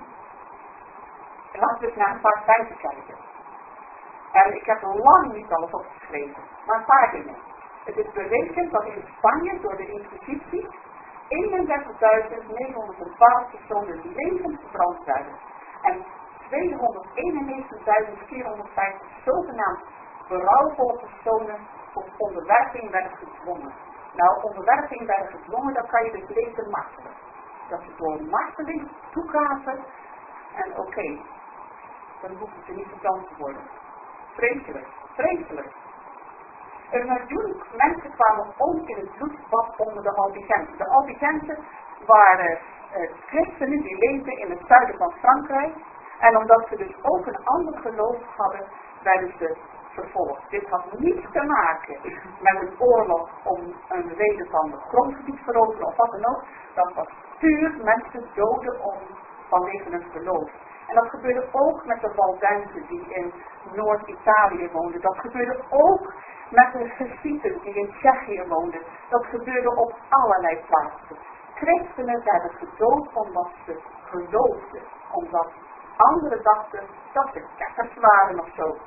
Laten we eens naar een paar feiten kijken. En ik heb lang niet alles opgeschreven, maar een paar dingen. Het is berekend dat in Spanje door de Inquisitie eenendertigduizend negenhonderdtwaalf personen levend verbrand werden. En tweehonderdeenennegentigduizend vierhonderdvijftig zogenaamd berouwvolle personen tot onderwerping werden gedwongen. Nou, onderwerping werden gedwongen, dan kan je dus lezen martelen. Dat ze door marteling toegaven en oké, okay, dan hoeven ze niet verbrand te worden. Vreselijk, vreselijk. Een miljoen mensen kwamen om in het bloedbad onder de Albigenzen. De Albigenzen waren uh, christenen die leefden in het zuiden van Frankrijk. En omdat ze dus ook een ander geloof hadden, werden ze vervolgd. Dit had niets te maken met een oorlog om een reden van het grondgebied veroveren of wat dan ook. Dat was puur mensen doden om vanwege hun geloof. En dat gebeurde ook met de Waldenzen die in Noord-Italië woonden. Dat gebeurde ook met de Hessieten die in Tsjechië woonden. Dat gebeurde op allerlei plaatsen. Christenen werden gedood omdat ze geloofden. Omdat anderen dachten dat ze kekkers waren of zo.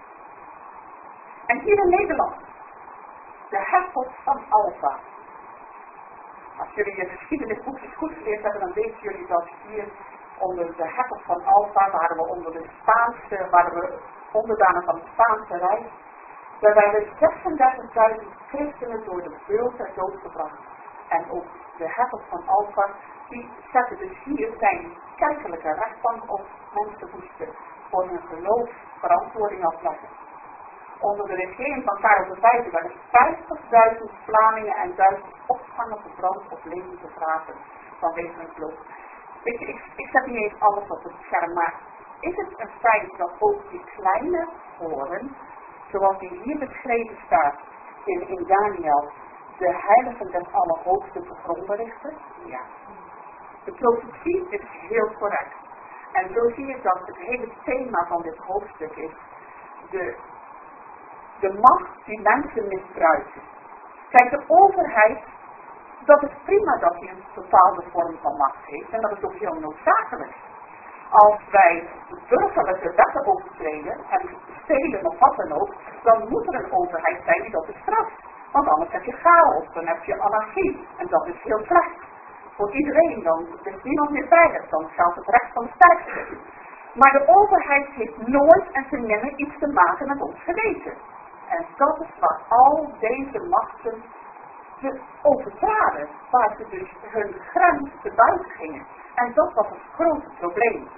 En hier in Nederland. De hertog van Alva. Als jullie je geschiedenisboekjes goed geleerd hebben, dan weten jullie dat hier onder de hertog van Alva waren we onder de Spaanse, waren we onderdanen van het Spaanse Rijk. Daar werden zesendertigduizend christenen door de beul ter dood gebracht. En ook de hertog van Alva, die zette dus hier zijn kerkelijke rechtbank op. Mensen moesten voor hun geloof verantwoording afleggen. Onder de regering van Karel de Vijfde werden vijftigduizend Vlamingen en Duitsers opgehangen, verbrand of levend begraven vanwege hun geloof. Weet je, ik, ik zet niet eens alles op het scherm, maar is het een feit dat ook die kleine horen, zoals die hier beschreven staat in, in Daniel, de heiligen des Allerhoogste te gronden richten? Ja. De profetie is heel correct. En zo zie je dat het hele thema van dit hoofdstuk is de, de macht die mensen misbruiken. Kijk, de overheid, dat is prima dat hij een bepaalde vorm van macht heeft en dat is ook heel noodzakelijk. Als wij burgerlijke wetten overtreden en stelen of wat dan ook, dan moet er een overheid zijn die dat bestraft. Want anders heb je chaos, dan heb je anarchie en dat is heel slecht. Voor iedereen, dan is niemand meer veilig, dan geldt het recht van de sterkste. Maar de overheid heeft nooit en ten nimmer iets te maken met ons geweten. En dat is waar al deze machten ze overtraden, waar ze dus hun grens te buiten gingen. En dat was het grote probleem.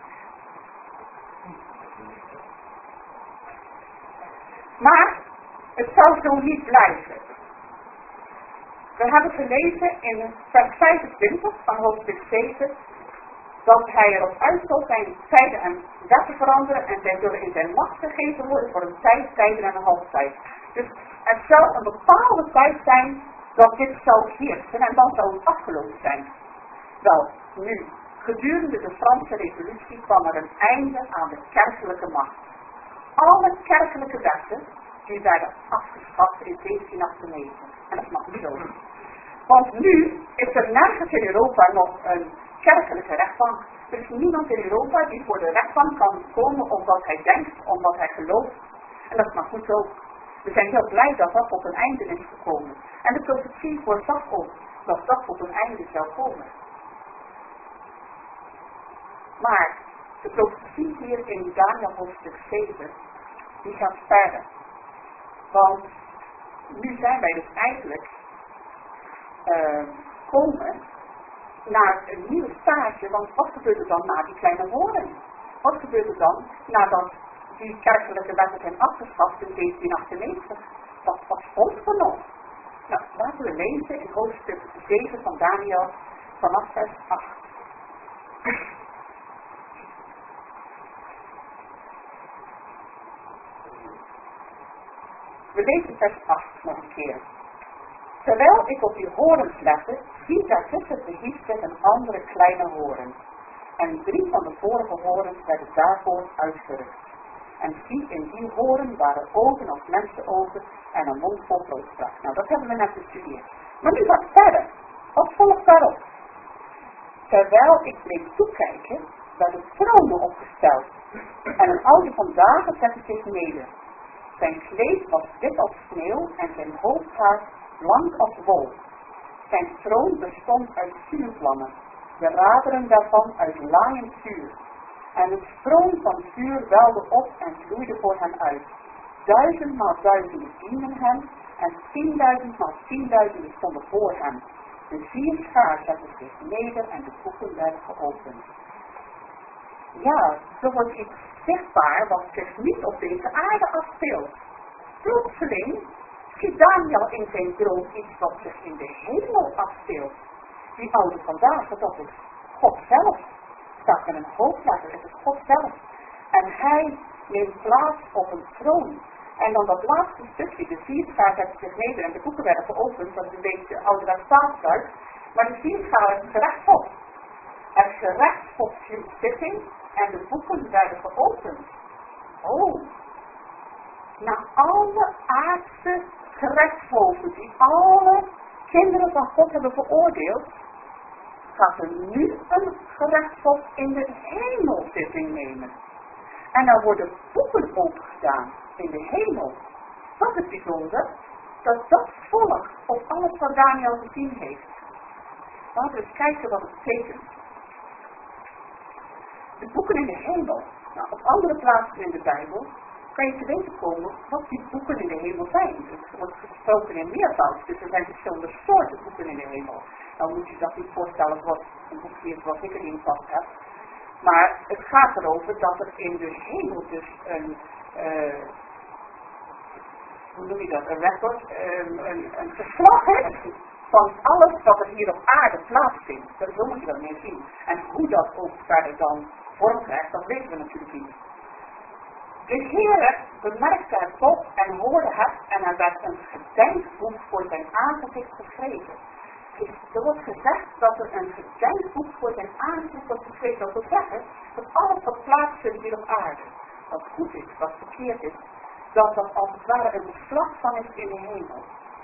Maar het zou zo niet blijven. We hebben gelezen in vers vijfentwintig van hoofdstuk zeven dat hij erop uit zal zijn tijden en wetten veranderen en zij zullen in zijn macht gegeven worden voor een tijd, tijden en een halftijd. Dus er zou een bepaalde tijd zijn dat dit zou heersen en dan zou het afgelopen zijn. Wel, nu, gedurende de Franse revolutie kwam er een einde aan de kerkelijke macht. Alle kerkelijke wetten die werden afgeschaft in zeventien achtennegentig. En dat mag niet zo. Want nu is er nergens in Europa nog een kerkelijke rechtbank. Er is niemand in Europa die voor de rechtbank kan komen omdat hij denkt, omdat hij gelooft. En dat mag niet ook. We zijn heel blij dat dat op een einde is gekomen. En de profetie voorzag ook dat dat op een einde zou komen. Maar de profetie hier in Daniel hoofdstuk zeven, die gaat verder. Want nu zijn wij dus eigenlijk uh, komen naar een nieuwe stage, want wat gebeurt er dan na die kleine horen? Wat gebeurt er dan nadat die kerkelijke wetten zijn afgeschaft in zeventien achtennegentig? Wat, wat volgt er nog? Nou, laten we lezen in hoofdstuk zeven van Daniel vanaf vers acht. We lezen vers acht nog een keer. Terwijl ik op die horens lette, zie daartussen verhief zich een andere kleine horen. En drie van de vorige horens werden daarvoor uitgerukt. En zie, in die horen waren ogen als mensenogen en een mond vol broodsprak. Nou, dat hebben we net gestudeerd. Maar nu gaat het verder. Wat volgt daarop? Terwijl ik bleef toekijken, werden tronen opgesteld. En een oude van dagen zette zich neder. Zijn kleed was wit als sneeuw en zijn hoofdhaar blank als wol. Zijn troon bestond uit vuurvlammen, de raderen daarvan uit laaiend vuur. En een stroom van vuur welde op en vloeide voor hem uit. Duizendmaal duizenden dienden hem en tienduizendmaal tienduizenden stonden voor hem. De vier schaar zetten zich neder en de boeken werden geopend. Ja, zo wordt iets zichtbaar wat zich niet op deze aarde afspeelt. Plotseling ziet Daniel in zijn droom iets wat zich in de hemel afspeelt. Die oude vandaag, dat is God zelf. Staat met een hoofdletter, het is God zelf. En hij neemt plaats op een troon. En dan dat laatste stukje, de vierschaar zet zich neder en de boeken werden geopend, dat is een beetje ouderwets taalgebruik. Maar de vierschaar is gerechtshof. Er gerechtshof hield zitting en de boeken werden geopend. Oh, na alle aardse gerechtshoven die alle kinderen van God hebben veroordeeld, gaat er nu een gerechtshof in de hemel zitting nemen. En dan worden boeken opengedaan in de hemel. Wat is bijzonder, dat dat volgt op alles wat Daniel gezien heeft. Laten we eens kijken wat het betekent. De boeken in de hemel. Nou, op andere plaatsen in de Bijbel kan je te weten komen wat die boeken in de hemel zijn. Het wordt gesproken in meervoud, dus er zijn verschillende soorten boeken in de hemel. Nou moet je dat niet voorstellen zoals een boekje is wat ik erin vast heb. Maar het gaat erover dat er in de hemel dus een, uh, hoe noem je dat, een record, um, een, een verslag is van alles wat er hier op aarde plaatsvindt. Zo moet je dat meer zien. En hoe dat ook verder dan vorm krijgt, dat weten we natuurlijk niet. De Heere bemerkte het op en hoorde het en er werd een gedenkboek voor zijn aangezicht geschreven. Er wordt gezegd dat er een gedenkboek voor zijn aangezicht wordt geschreven. Dat wil zeggen dat alles wat plaatsvindt hier op aarde, wat goed is, wat verkeerd is, dat dat als het ware een beslag van is in de hemel.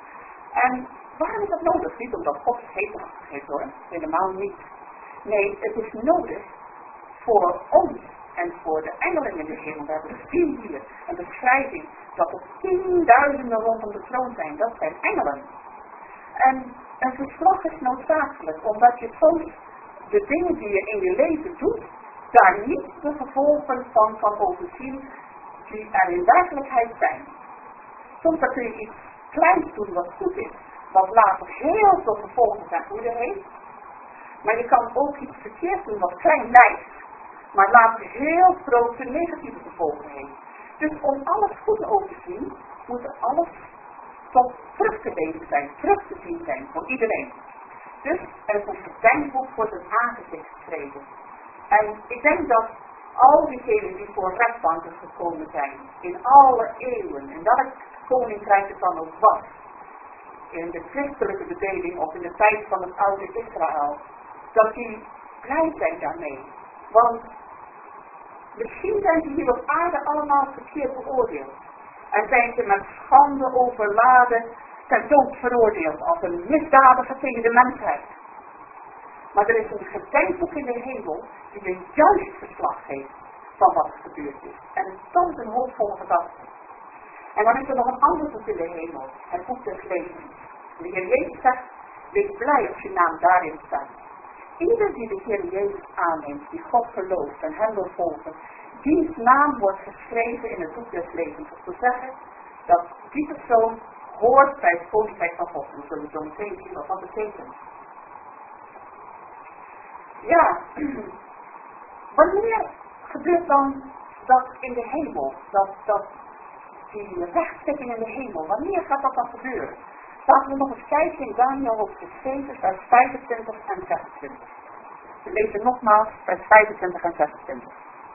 En waarom is dat nodig? Niet omdat God vergeten had gegeven hoor, helemaal niet. Nee, het is nodig voor ons en voor de engelen in de hemel. We hebben gezien hier een beschrijving dat er tienduizenden rondom de troon zijn. Dat zijn engelen. En een verslag is noodzakelijk, omdat je soms de dingen die je in je leven doet, daar niet de gevolgen van kan overzien die er in werkelijkheid zijn. Soms kun je iets kleins doen wat goed is, wat later heel veel gevolgen ten goede heeft. Maar je kan ook iets verkeerd doen wat klein lijkt, maar later heel grote negatieve gevolgen heeft. Dus om alles goed te overzien, moet er alles tot terug te lezen zijn, terug te zien zijn voor iedereen. Dus er is een gedenkboek voor zijn aangezicht geschreven. En ik denk dat al diegenen die voor rechtbanken gekomen zijn, in alle eeuwen, in welk koninkrijk het dan ook was, in de christelijke bedeling of in de tijd van het oude Israël, dat die blij zijn daarmee. Want misschien zijn ze hier op aarde allemaal verkeerd beoordeeld. En zijn ze met schande overladen, ter dood veroordeeld als een misdadiger tegen de mensheid. Maar er is een gedenkboek in de hemel die een juist verslag geeft van wat er gebeurd is. En het toont een hoopvolle gedachte. En dan is er nog een ander boek in de hemel, het boek des levens. De Heer Jezus zegt, wees blij als je naam daarin staat. Ieder die de Heer Jezus aanneemt, die God gelooft en hem wil volgen, diens naam wordt geschreven in het boek des levens. Dat wil zeggen dat die persoon hoort bij het koninkrijk van God. En we zullen zo meteen zien wat dat betekent. Ja, wanneer gebeurt dan dat in de hemel, dat, dat die rechtzetting in de hemel, wanneer gaat dat dan gebeuren? Laten we nog eens kijken in Daniel hoofdstuk zeven, vers vijfentwintig en zesentwintig. We lezen nogmaals vers vijfentwintig en zesentwintig.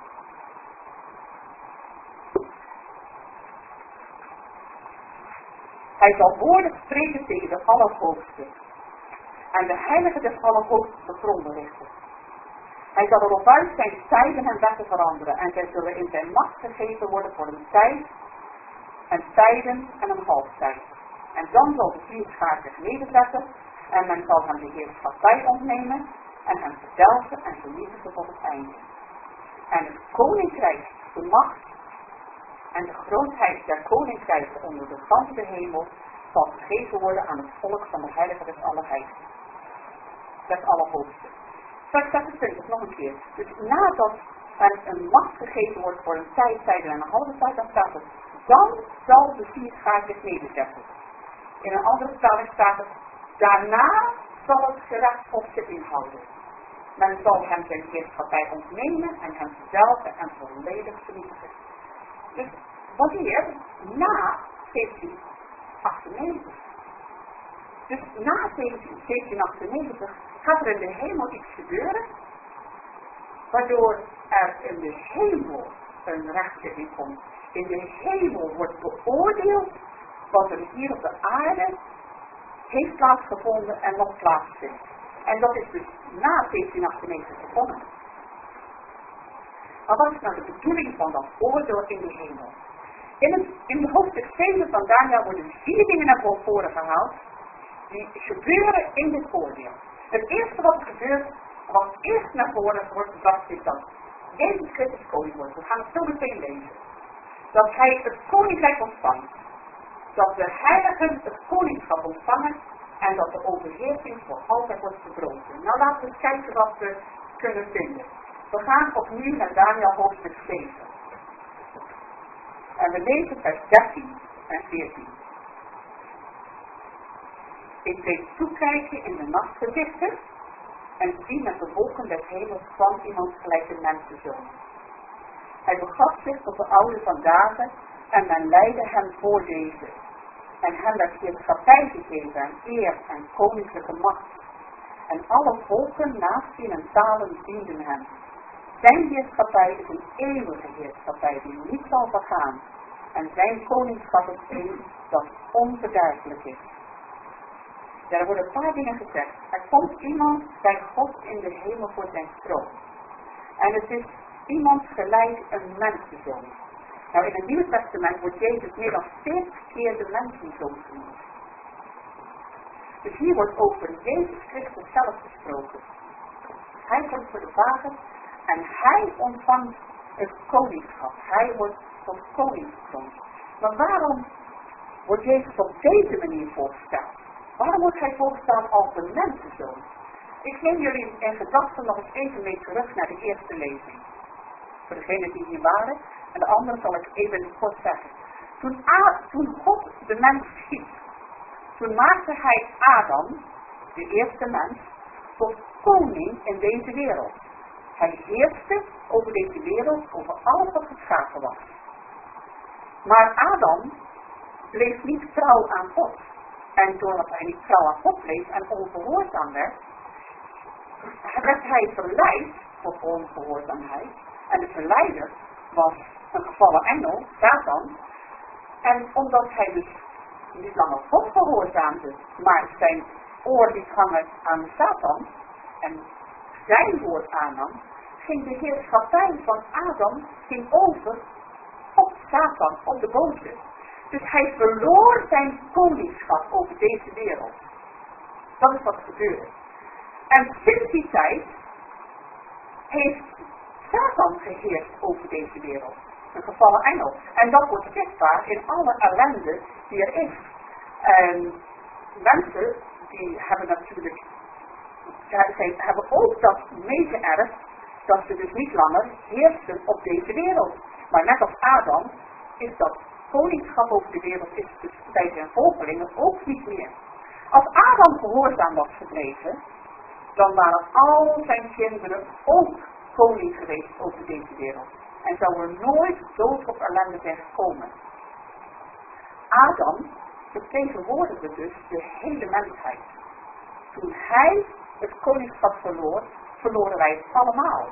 Hij zal woorden spreken tegen de Allerhoogste en de heilige des Allerhoogsten de gronden richten. Hij zal erop uit zijn tijden en wetten veranderen en zij zullen in zijn macht gegeven worden voor een tijd en tijden en een halftijd. En dan zal de vierschaar zich nederzetten en men zal hem de heerschappij ontnemen en hem verdelgen en vernietigen tot het einde. En het koninkrijk, de macht en de grootheid der koninkrijken onder de ganse hemel zal gegeven worden aan het volk van de heilige des Allerheiligsten, des Allerhoogste. Vers zesentwintig, nog een keer. Dus nadat er een macht gegeven wordt voor een tijd, tijden en een halve tijd, dan staat het, dan zal de vierschaar zich nederzetten. In een andere vertaling staat het, daarna zal het gerechtshof zitting houden. Men zal hem zijn heerschappij ontnemen en hem verdelgen en volledig vernietigen. Dus wanneer? Na zeventien achtennegentig. Dus na zeventien achtennegentig gaat er in de hemel iets gebeuren, waardoor er in de hemel een rechtszitting komt. In de hemel wordt beoordeeld wat er hier op de aarde heeft plaatsgevonden en nog plaatsvindt. En dat is dus na zeventien achtennegentig begonnen. Maar wat is nou de bedoeling van dat oordeel in de hemel? In, het, in de hoofdstuk zeven van Daniel worden vier dingen naar voren gehaald die gebeuren in dit oordeel. Het eerste wat er gebeurt, wat eerst naar voren wordt gebracht, is dat Jezus Christus koning wordt. We gaan het zo meteen lezen. Dat hij het koninkrijk ontvangt. Dat de heiligen het koningschap ontvangen en dat de overheersing voor altijd wordt verbroken. Nou laten we eens kijken wat we kunnen vinden. We gaan opnieuw naar Daniel hoofdstuk zeven. En we lezen vers dertien en veertien. Ik deed toekijken in de nachtgezichten en zie met de wolken des hemels kwam iemand gelijk een mensenzoon. Hij begaf zich tot de oude van dagen en men leidde hem voor deze. En hem werd heerschappij gegeven en eer en koninklijke macht. En alle volken, naties en talen dienden hem. Zijn heerschappij is een eeuwige heerschappij die niet zal vergaan. En zijn koningschap is een dat onverduidelijk is. Er worden een paar dingen gezegd. Er komt iemand bij God in de hemel voor zijn troon. En het is iemand gelijk een mensenzoon. Nou, in het Nieuwe Testament wordt Jezus meer dan veertig keer de mensenzoon genoemd. Dus hier wordt over Jezus Christus zelf gesproken. Hij komt voor de Vader en hij ontvangt het koningschap. Hij wordt tot koning gekroond. Maar waarom wordt Jezus op deze manier voorgesteld? Waarom wordt hij voorgesteld als de mensenzoon? Ik neem jullie in gedachten nog eens even mee terug naar de eerste lezing. Voor degenen die hier waren. En de andere zal ik even kort zeggen. Toen, A, toen God de mens schiep. Toen maakte hij Adam, de eerste mens, tot koning in deze wereld. Hij heerste over deze wereld, over alles wat geschapen was. Maar Adam bleef niet trouw aan God. En doordat hij niet trouw aan God bleef en ongehoorzaam werd, werd hij verleid tot ongehoorzaamheid. En de verleider was een gevallen engel, Satan. En omdat hij dus niet langer God gehoorzaamde, maar zijn oor liet hangen aan Satan en zijn woord aannam, ging de heerschappij van Adam ging over op Satan, op de boze. Dus hij verloor zijn koningschap over deze wereld. Dat is wat gebeurde. En sinds die tijd heeft Satan geheerst over deze wereld. Een gevallen engel. En dat wordt zichtbaar in alle ellende die er is. En mensen die hebben natuurlijk, zij hebben ook dat meegeërfd, dat ze dus niet langer heersen op deze wereld. Maar net als Adam is dat koningschap over de wereld is dus bij zijn volgelingen ook niet meer. Als Adam gehoorzaam was gebleven, dan waren al zijn kinderen ook koning geweest over deze wereld. En zou er nooit dood of ellende zijn gekomen. Adam vertegenwoordigde dus de hele mensheid. Toen hij het koningschap verloor, verloren wij het allemaal.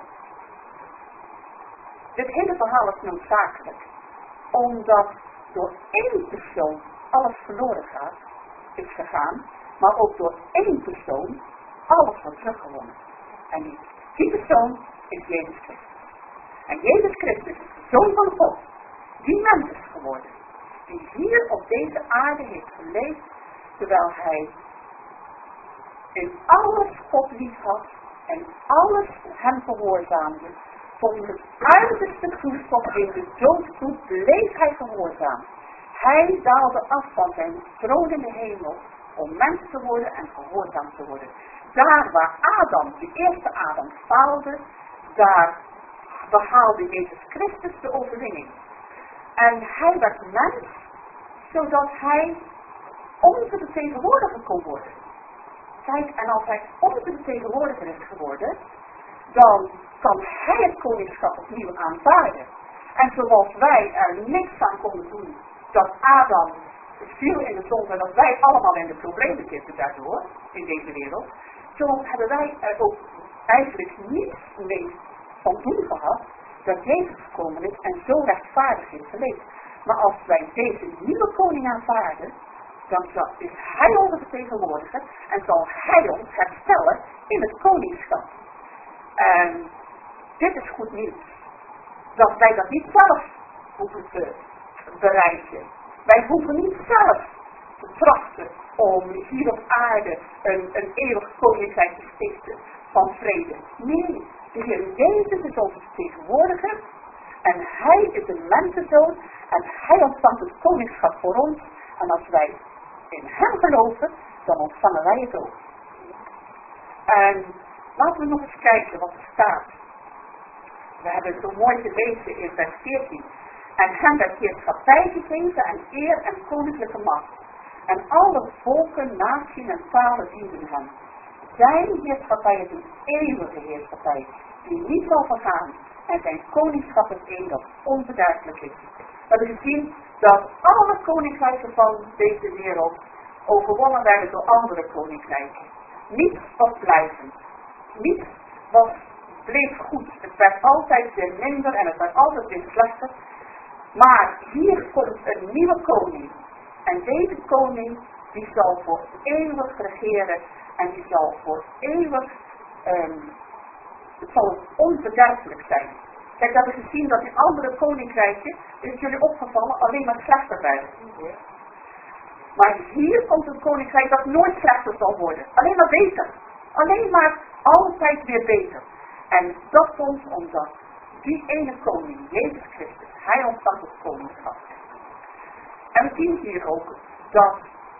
Dit hele verhaal is noodzakelijk. Omdat door één persoon alles verloren gaat, is gegaan. Maar ook door één persoon alles wordt teruggewonnen. En die, die persoon is Jezus Christus. En Jezus Christus is de Zoon van God. Die mens is geworden. Die hier op deze aarde heeft geleefd. Terwijl hij in alles God lief had. En alles hem gehoorzaamde. Tot het uiterste toe, tot in de dood toe, bleef hij gehoorzaam. Hij daalde af van zijn troon in de hemel. Om mens te worden en gehoorzaam te worden. Daar waar Adam, de eerste Adam, faalde. Daar behaalde Jezus Christus de overwinning. En hij werd mens, zodat hij onze vertegenwoordiger kon worden. Kijk, en als hij onze vertegenwoordiger is geworden, dan kan hij het koningschap opnieuw aanvaarden. En zoals wij er niks aan konden doen, dat Adam viel in de zonde, dat wij allemaal in de problemen zitten daardoor, in deze wereld, zo hebben wij er ook eigenlijk niets mee van doen gehad, dat Jezus gekomen is en zo rechtvaardig is geleefd. Maar als wij deze nieuwe koning aanvaarden, dan zal, is hij onze vertegenwoordiger en zal hij ons herstellen in het koningschap. En dit is goed nieuws. Dat wij dat niet zelf hoeven te bereiken. Wij hoeven niet zelf te trachten om hier op aarde een, een eeuwig koninkrijk te stichten van vrede. Nee, de Heer Jezus is onze vertegenwoordiger en hij is een mensenzoon en hij ontvangt het koningschap voor ons. En als wij in hem geloven, dan ontvangen wij het ook. En laten we nog eens kijken wat er staat. We hebben het zo mooi gelezen in vers veertien. En hem werd heerschappij gegeven en eer en koninklijke macht. En alle volken, naties en talen dienden hem. Zijn heerschappij is een eeuwige heerschappij, die niet zal vergaan. En zijn koningschap is één dat onverduidelijk is. We hebben gezien dat alle koninkrijken van deze wereld overwonnen werden door andere koninkrijken. Niets was blijvend. Niets was, bleef goed. Het werd altijd weer minder en het werd altijd weer slechter. Maar hier komt een nieuwe koning. En deze koning, die zal voor eeuwig regeren. En die zal voor eeuwig, um, het zal onverderfelijk zijn. Kijk, dat we gezien dat in andere koninkrijken, is jullie opgevallen, alleen maar slechter werden. Maar hier komt een koninkrijk dat nooit slechter zal worden. Alleen maar beter. Alleen maar altijd weer beter. En dat komt omdat die ene koning, Jezus Christus, hij ontvangt het koningschap. En we zien hier ook dat,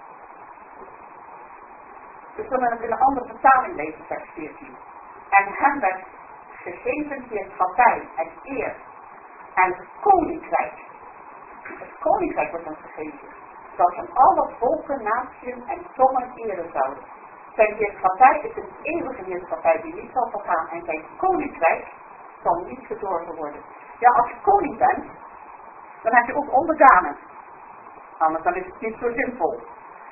we zullen het in een andere vertaling lezen, vers veertien. En hem werd gegeven heerschappij en eer en het koninkrijk. Het koninkrijk wordt hem gegeven, dat hem alle volken, naties en tongen eren zouden. Zijn heerschappij is een eeuwige heerschappij die niet zal vergaan en zijn koninkrijk zal niet verdorven worden. Ja, als je koning bent, dan heb je ook onderdanen. Anders dan is het niet zo zinvol.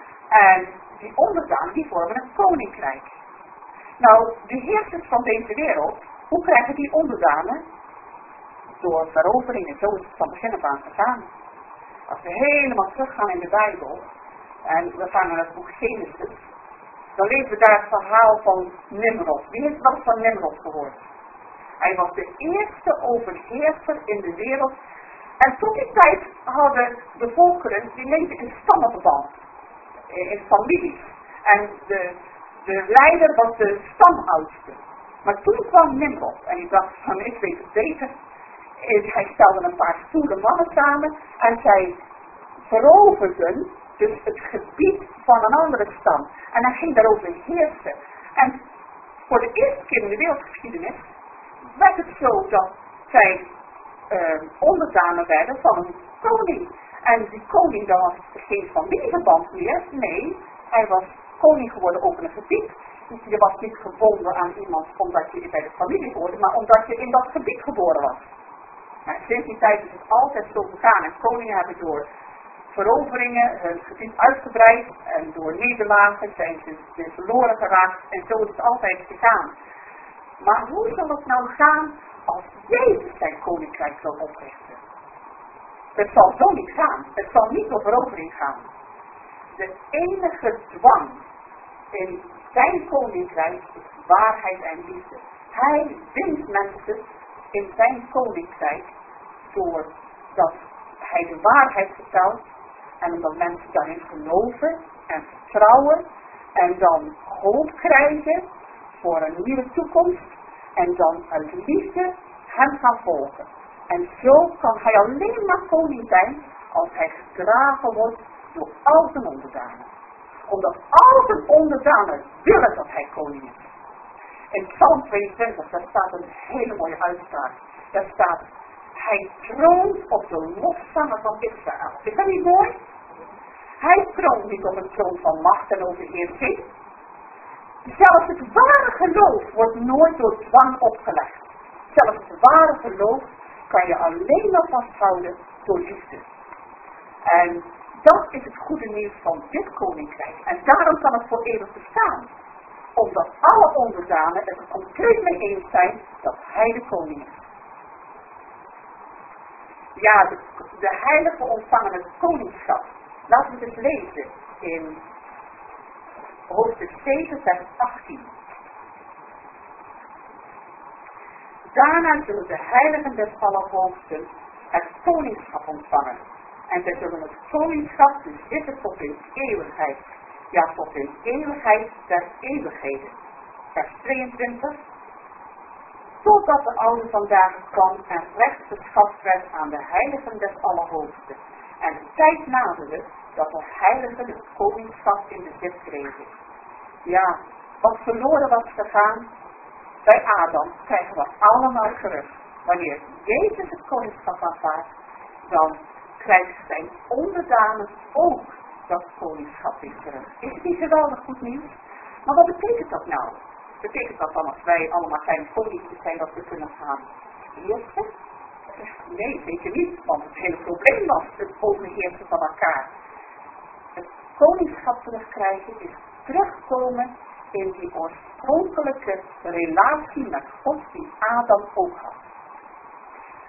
En die onderdanen, die vormen een koninkrijk. Nou, de heersers van deze wereld, hoe krijgen die onderdanen? Door veroveringen, zo is het van begin af aan gegaan. Als we helemaal teruggaan in de Bijbel, en we gaan naar het boek Genesis, dan lezen we daar het verhaal van Nimrod. Wie heeft wel van Nimrod gehoord? Hij was de eerste overheerser in de wereld. En tot die tijd hadden de volkeren, die leefden in stammenverband. In families. En de, de leider was de stamoudste. Maar toen kwam Nimrod. En die dacht van, ik weet het beter. En hij stelde een paar stoere mannen samen. En zij veroverden dus het gebied van een andere stam. En hij ging daarover heersen. En voor de eerste keer in de wereldgeschiedenis werd het zo dat zij uh, onderdanen werden van een koning. En die koning, dan was geen familieverband meer. Nee, hij was koning geworden over een gebied. Dus je was niet gebonden aan iemand omdat je bij de familie hoorde, maar omdat je in dat gebied geboren was. Nou, sinds die tijd is het altijd zo gegaan. En koningen hebben door veroveringen hun gebied uitgebreid. En door nederlagen zijn ze weer verloren geraakt. En zo is het altijd gegaan. Maar hoe zal het nou gaan als Jezus zijn koninkrijk wil oprichten? Het zal zo niet gaan. Het zal niet door verovering gaan. De enige dwang in zijn koninkrijk is waarheid en liefde. Hij bindt mensen in zijn koninkrijk doordat hij de waarheid vertelt en omdat mensen daarin geloven en vertrouwen en dan hoop krijgen voor een nieuwe toekomst en dan uit liefde hem gaan volgen. En zo kan hij alleen maar koning zijn als hij gedragen wordt door al zijn onderdanen. Omdat al zijn onderdanen willen dat hij koning is. In Psalm tweeëntwintig, daar staat een hele mooie uitspraak. Daar staat, hij troont op de lofzangen van Israël. Is dat niet mooi? Hij troont niet op een troon van macht en overheersing. Zelfs het ware geloof wordt nooit door dwang opgelegd. Zelfs het ware geloof kan je alleen maar vasthouden door liefde. En dat is het goede nieuws van dit koninkrijk. En daarom kan het voor eeuwig bestaan. Omdat alle onderdanen het er compleet mee eens zijn dat hij de koning is. Ja, de, de heiligen ontvangen het koningschap. Laten we het eens lezen in hoofdstuk zeven, vers achttien. Daarna zullen de heiligen des Allerhoogsten het koningschap ontvangen. En zij zullen het koningschap bezitten tot in eeuwigheid. Ja, tot in eeuwigheid der eeuwigheden. Vers tweeëntwintig. Totdat de oude vandaag kwam en recht verschaft werd aan de heiligen des Allerhoogsten. En de tijd naderde dat de heiligen het koningschap in bezit kregen. Ja, wat verloren was gegaan bij Adam, krijgen we allemaal terug. Wanneer Jezus het koningschap aanvaardt, dan krijgt zijn onderdanen ook dat koningschap weer terug. Is het niet geweldig goed nieuws? Maar wat betekent dat nou? Betekent dat dan als wij allemaal zijn koningsjes zijn dat we kunnen gaan heersen? Nee, zeker niet, want het hele probleem was het overheersen van elkaar. Het koningschap terugkrijgen is terugkomen in die oorspronkelijke relatie met God die Adam ook had.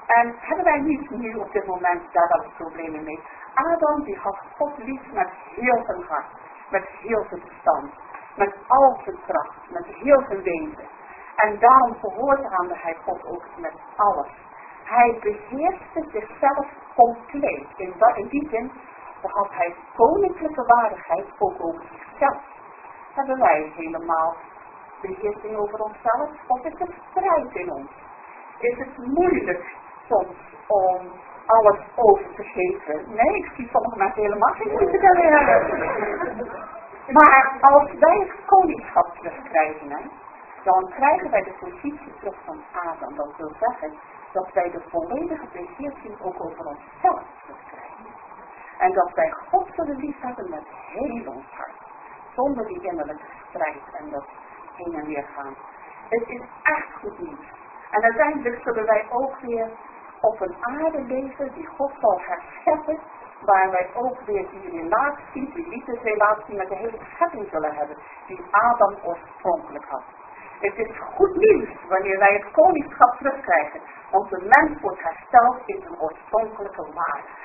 En hebben wij niet nu op dit moment daar wel problemen mee? Adam die had God lief met heel zijn hart, met heel zijn verstand, met al zijn kracht, met heel zijn wezen. En daarom gehoorzaamde hij God ook met alles. Hij beheerste zichzelf compleet. In, in die zin had hij koninklijke waardigheid ook over zichzelf. Hebben wij helemaal beheersing over onszelf? Of is het strijd in ons? Is het moeilijk soms om alles over te geven? Nee, ik zie sommige mensen helemaal geen moeite daarin hebben. Maar als wij het koningschap terugkrijgen, hè, dan krijgen wij de positie terug van Adam. Dat wil zeggen dat wij de volledige beheersing ook over onszelf terugkrijgen. En dat wij God zullen liefhebben met heel ons hart. Zonder die innerlijke strijd en dat heen en weer gaan. Het is echt goed nieuws. En uiteindelijk zullen wij ook weer op een aarde leven die God zal herscheppen. Waar wij ook weer die relatie, die liefdesrelatie met de hele schepping zullen hebben. Die Adam oorspronkelijk had. Het is goed nieuws wanneer wij het koningschap terugkrijgen. Want de mens wordt hersteld in zijn oorspronkelijke waardigheid.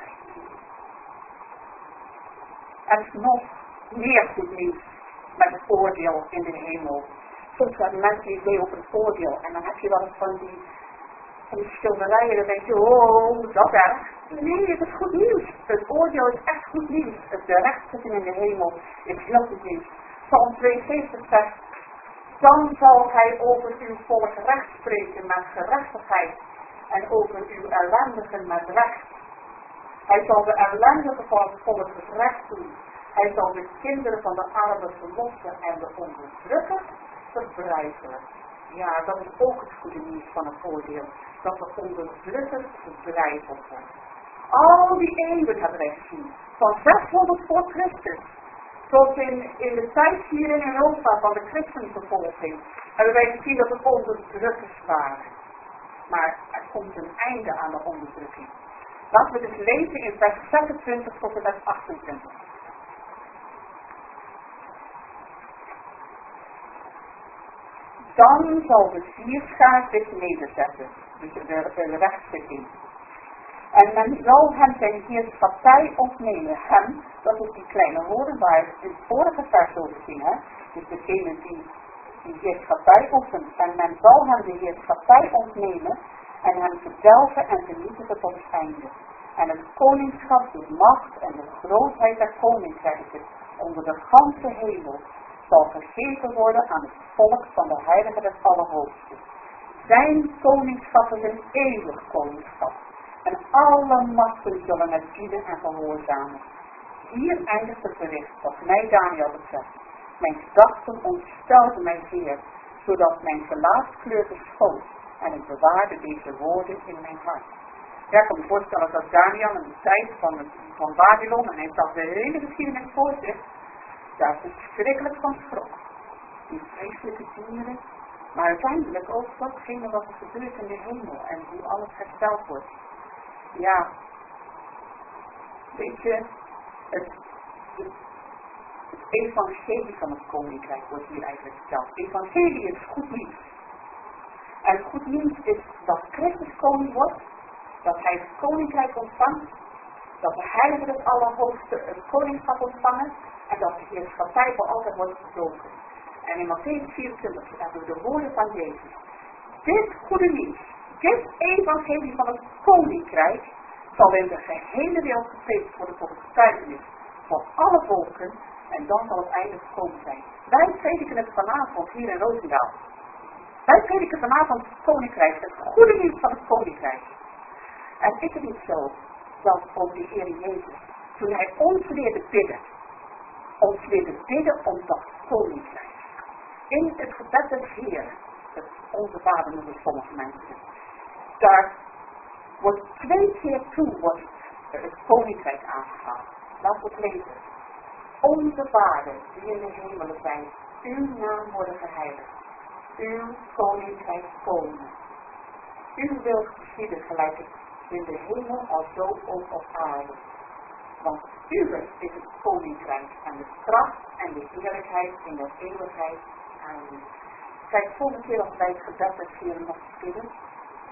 Er is nog meer goed nieuws met het oordeel in de hemel. Soms hebben mensen die idee over het oordeel. En dan heb je wel eens van die, van die schilderijen. Dan denk je, oh, dat erg. Nee, het is goed nieuws. Het oordeel is echt goed nieuws. De rechtszitting in de hemel is heel goed nieuws. Psalm tweeënzeventig zegt, dan zal hij over uw volk recht spreken met gerechtigheid. En over uw ellendigen met recht. Hij zal de ellendigen van het volk recht doen. Hij zal de kinderen van de armen verlossen en de onderdrukkers verbrijzelen. Ja, dat is ook het goede nieuws van het oordeel. Dat de onderdrukkers verbrijzeld worden. Al die eeuwen hebben wij gezien. Van zeshonderd voor Christus. Tot in, in de tijd hier in Europa van de christenvervolging. Hebben wij gezien dat het onderdrukkers waren. Maar er komt een einde aan de onderdrukking. Laten we dus lezen in vers zesentwintig tot en met achtentwintig. Dan zal de vierschaar zich nederzetten, dus de, de rechtszitting. En men zal hem zijn heerschappij ontnemen. Hem, dat is die kleine woorden waar het in het vorige vers over ging. Hè? Dus degene die die heerschappij oefent. En men zal hem de heerschappij ontnemen en hem verdelgen en vernietigen tot het einde. En het koningschap, de macht en de grootheid der koninkrijken onder de ganse hemel zal gegeven worden aan het volk van de heilige des Allerhoogsten. Zijn koningschap is een eeuwig koningschap. En alle machten zullen het dienen en gehoorzamen. Hier eindigt het bericht wat mij Daniel betreft. Mijn gedachten ontstelden mij zeer, zodat mijn gelaatkleur verschoot. En ik bewaarde deze woorden in mijn hart. Ja, ik kan me voorstellen dat Daniel in de tijd van, van Babylon, en hij zag de hele geschiedenis voor zich, daar verschrikkelijk van schrok. Die vreselijke dieren, maar uiteindelijk ook datgene wat er gebeurt in de hemel en hoe alles hersteld wordt. Ja, weet je, het, het, het evangelie van het koninkrijk wordt hier eigenlijk verteld. Het evangelie is goed nieuws. En goed nieuws is dat Christus koning wordt, dat hij het koninkrijk ontvangt, dat de heilige des Allerhoogste het koningschap ontvangen en dat de heerschappij voor altijd wordt gebroken. En in Mattheüs vierentwintig hebben we de woorden van Jezus. Dit goede nieuws, dit evangelie van het koninkrijk zal in de gehele wereld gepreekt worden tot het getuigenis voor alle volken en dan zal het einde gekomen zijn. Wij prediken het vanavond hier in Roosendaal. Wij prediken vanavond het koninkrijk, het goede nieuws van het koninkrijk. En is het niet zo dat ook de Heer Jezus, toen hij ons leerde bidden, ons leerde bidden om dat koninkrijk. In het gebed des Heer, dat onze Vader noemen sommige mensen, daar wordt twee keer toe wordt het koninkrijk aangehaald. Laten we het lezen. Onze Vader, die in de hemelen zijn, uw naam worden geheiligd. Uw koninkrijk komen. Uw wil geschieden gelijk in de hemel als zo ook op aarde. Want uw is het koninkrijk en de kracht en de heerlijkheid in de eeuwigheid. Amen. Kijk, volgende keer als wij het gebed des Heeren nog bidden,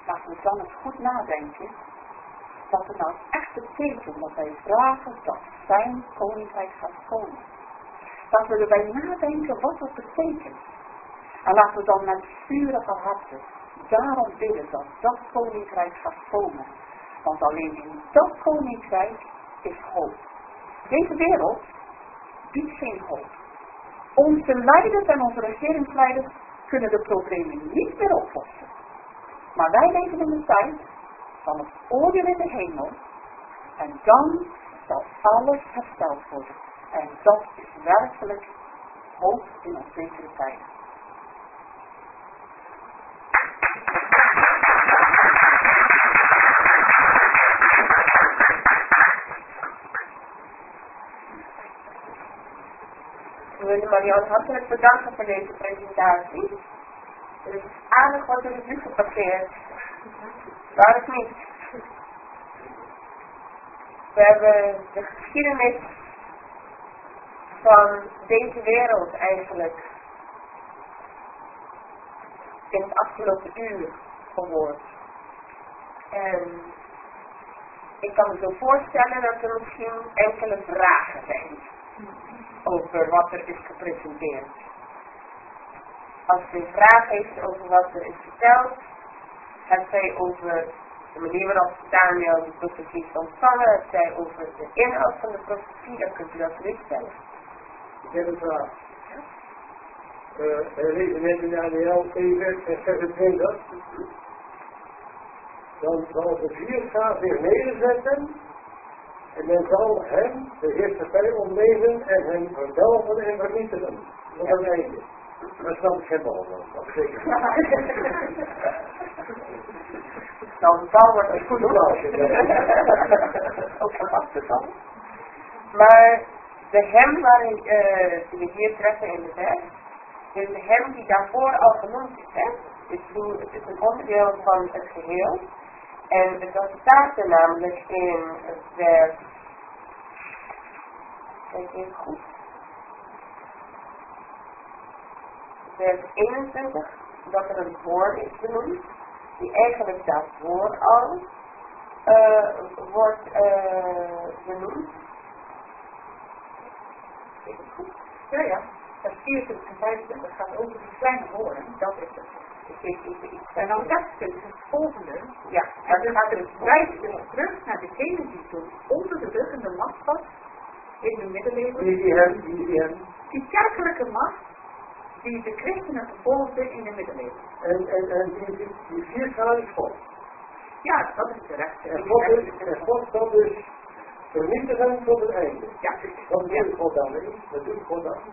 laten we dan eens goed nadenken wat er nou echt betekent dat wij vragen dat zijn koninkrijk gaat komen. Laten we erbij nadenken wat dat betekent. En laten we dan met vurige harten daarom bidden dat dat koninkrijk gaat komen. Want alleen in dat koninkrijk is hoop. Deze wereld biedt geen hoop. Onze leiders en onze regeringsleiders kunnen de problemen niet meer oplossen. Maar wij leven in de tijd van het oordeel in de hemel. En dan zal alles hersteld worden. En dat is werkelijk hoop in onzekere tijden. We willen Marianne hartelijk bedanken voor deze presentatie. Er is aardig wat in de revue gepasseerd. Waar het niet. We hebben de geschiedenis van deze wereld eigenlijk in het afgelopen uur gehoord. En ik kan me zo voorstellen dat er misschien enkele vragen zijn over wat er is gepresenteerd. Als u een vraag heeft over wat er is verteld, het zij over de manier waarop Daniel de profetie heeft ontvangen, het zij over de inhoud van de profetie, dan kunt u dat gerust stellen. Ik heb een vraag. Uh, we lezen net in Daniel één vers zesentwintig. Dan zal de viergaaf weer nederzetten en men zal hem de heerschappij ontnemen en hem verdelgen en vernietigen. Dat is het einde. Dat snap ik geen bal van, dat zeker. Nou, de taal wordt een goede plaatje. ook gepast te vallen. Maar de hem waarin uh, die we hier treffen in de vers, is de hem die daarvoor al genoemd is. Hè? Het is een onderdeel van het geheel. En dat staat er namelijk in vers, kijk even goed, vers eenentwintig, dat er een woord is benoemd, die eigenlijk daarvoor al uh, wordt uh, benoemd. Even goed. Ja, ja. Vers vierentwintig en vijfentwintig gaat over die kleine woorden, dat is het. En dan zesentwintig het volgende. Ja, en dan gaat het wijst dus terug naar degene die toen onder de liggende macht was in de middeleeuwen. Die, die hem, die, die hem. Die kerkelijke macht die de christenen vervolgde in de middeleeuwen. En, en, en die, die, die viergaaf is God. Ja, dat is terecht. En God is, en God zal dus vernietigen tot het einde. Ja, wat doet God dan? Wat doet God dan?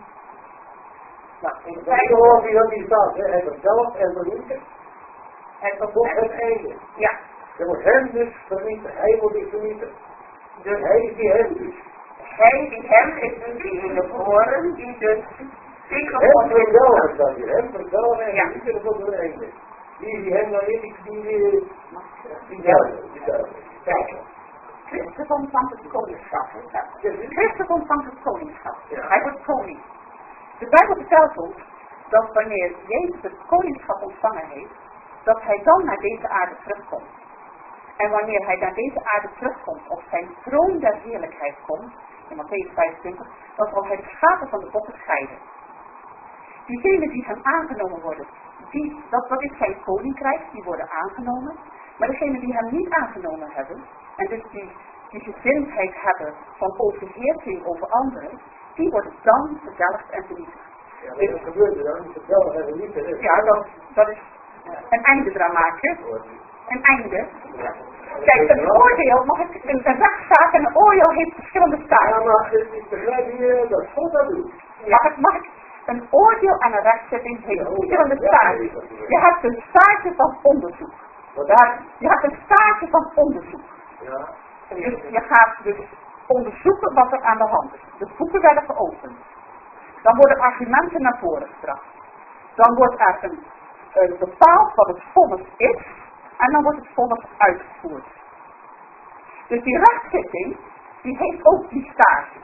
Nou, in Dat is gewoon wie dat die staat, hè? Hij verdelgt en vernietigt. Hij tot het einde. Ja. Je moet hem dus vernietigen. Hij moet dus vernietigen. Dus hij is die hem dus. Hij die hem is dus die in de horen, die dus zeker hem verdelgen dan weer. Hem verdelgen en ja. vernietigen tot het einde. Die die hem dan in die die die die duivel. Die duivel. Kijk. Christus ontvangt het koningschap. Christus ontvangt het koningschap. Ja. Hij wordt koning. De Bijbel vertelt ons dat wanneer Jezus het koningschap ontvangen heeft, dat hij dan naar deze aarde terugkomt. En wanneer hij naar deze aarde terugkomt, op zijn troon der heerlijkheid komt, in Mattheüs vijfentwintig, dan zal hij de schapen van de bokken scheiden. Diegenen die hem aangenomen worden, die, dat, dat is zijn koninkrijk, die worden aangenomen. Maar degenen die hem niet aangenomen hebben, en dus die, die gezindheid hebben van overheersing over anderen, die worden dan verdelgd en vernietigd. Ja, maar dat gebeurt er dan, verdelgd en vernietigd. Ja, dat, dat is uh, een einde eraan maken. Een einde. Ja. Kijk, een oordeel, mag ik, een, een rechtszaak en een oordeel heeft verschillende staarten. Ja, maar ik begrijp hier dat God dat doet. Mag ik, mag ik, een oordeel en een rechtzetting heeft verschillende staarten. Je hebt een staartje van onderzoek. Ja, je hebt een staartje van onderzoek. Ja. Dus je gaat dus onderzoeken wat er aan de hand is. De boeken werden geopend. Dan worden argumenten naar voren gebracht. Dan wordt er een, een bepaald wat het vonnis is. En dan wordt het vonnis uitgevoerd. Dus die rechtszitting, die heeft ook die staartjes.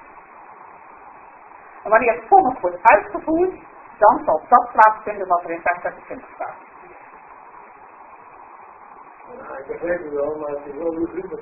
En wanneer het vonnis wordt uitgevoerd, dan zal dat plaatsvinden wat er in vers zesentwintig staat. Nou, ik begrijp het wel, maar het is wel luguber.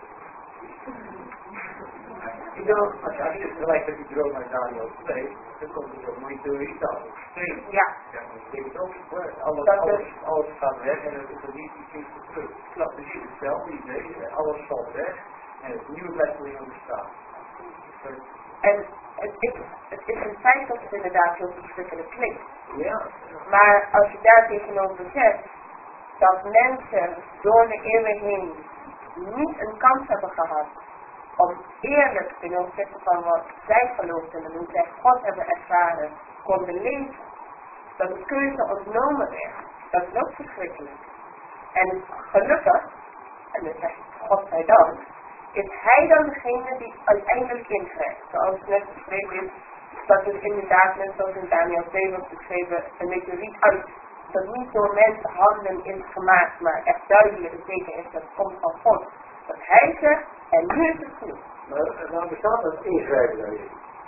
Ik dacht, als je als je het gelijk met die droom uit Daniel twee, dan komt het op mijn theorie dan. Ja. Ja, ik denk het ook, alles, alles, alles gaat weg en het is er niet iets terug. Ik snap precies hetzelfde idee, alles valt weg en het nieuwe blijft voor jou bestaan. En het is, het is een feit dat het inderdaad heel verschrikkelijk klinkt. Ja. Maar als je daar tegenover zet dat mensen door de eeuwen heen niet een kans hebben gehad om eerlijk ten opzichte van wat zij geloofden en hoe zij God hebben ervaren, konden leven, dat de keuze ontnomen werd, dat is ook verschrikkelijk. En gelukkig, en dan zeg ik godzijdank, is hij dan degene die uiteindelijk ingrijpt. Zoals net beschreven is, dat dus inderdaad, net zoals in Daniel twee wordt beschreven, een meteoriet uit, dat niet door mensen handen is gemaakt, maar echt duidelijk zeker is dat het komt van God. Dat hij zegt, en nu is het goed. Maar waar bestaat dat ingrijpen daarin?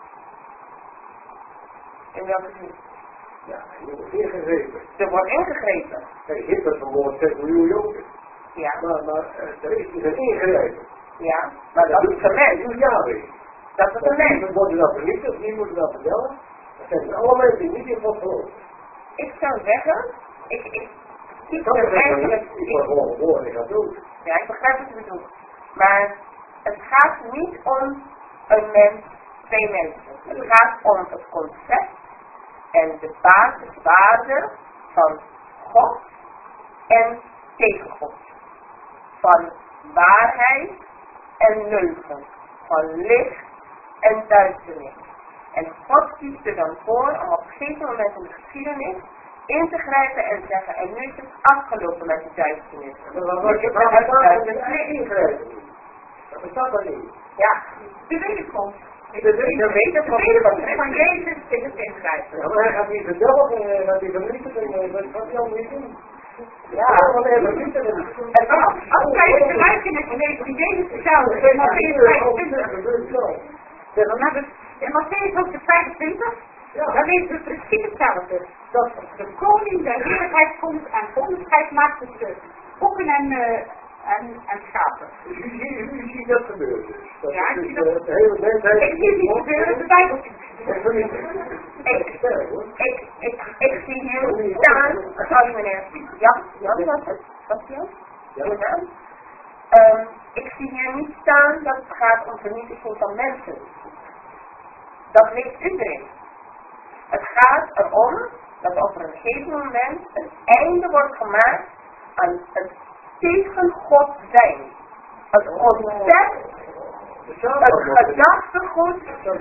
In welke zin? Ja, er wordt ingegrepen. Er wordt ingegrepen. Kijk, Hitler vermoord zes miljoen Joden. Ja. Maar, maar er is dus een ingrijpen. Ja, maar dat is een mens. Uw Yahweh. Dat is een mens. Worden dat vernietigd, wie moeten dat vertellen? Dat zijn alle mensen die niet in God geloven. Ik zou zeggen, ik, ik zie Ik kan er het eigenlijk... niet, ik word gewoon geboren, ik ga doen. Ja, ik begrijp wat je bedoelt. Maar het gaat niet om een mens, twee mensen. Het gaat om het concept en de basiswaarden van God en tegen God. Van waarheid en leugen. Van licht en duisternis. En God kiest er dan voor om op een gegeven moment in de geschiedenis in te grijpen en zeggen, en nu is het afgelopen met die duisternis. Maar wat je van het duisternis ingrijpen? Dat bestaat dan niet. Ja, De wederkomst. de wederkomst van Jezus is het ingrijpen. Ja, maar hij gaat niet vertellen, en dat hij vernietigt, en dat gaat hij allemaal niet doen. Ja, want hij vernietigt het. En als, Als wij het gelijkenis lezen in Jezus zelf, in Matthäus vijfentwintig. Maar in Matthäus hoofdstuk vijfentwintig, dan lezen we precies hetzelfde. Dat de koning der heerlijkheid komt en onderscheid maakt tussen bokken en, uh, en, en schapen. Dus u ziet, u ziet dat gebeuren dus. Dat Ja, is ik zie dus, dat. uh, de hele mensheid... Ik zie het niet gebeuren, de Bijbel ziet En vernietigd. Ik, Sterk hoor. ik, ik, ik zie hier niet staan, sorry meneer, Jan, Jan was het? Was het Jan? Ja. Uw naam? Um, ik zie hier niet staan dat het gaat om vernietiging van mensen. Dat leest u erin. Het gaat erom dat op een gegeven moment een einde wordt gemaakt aan het tegen God zijn. Het concept, het gedachtegoed.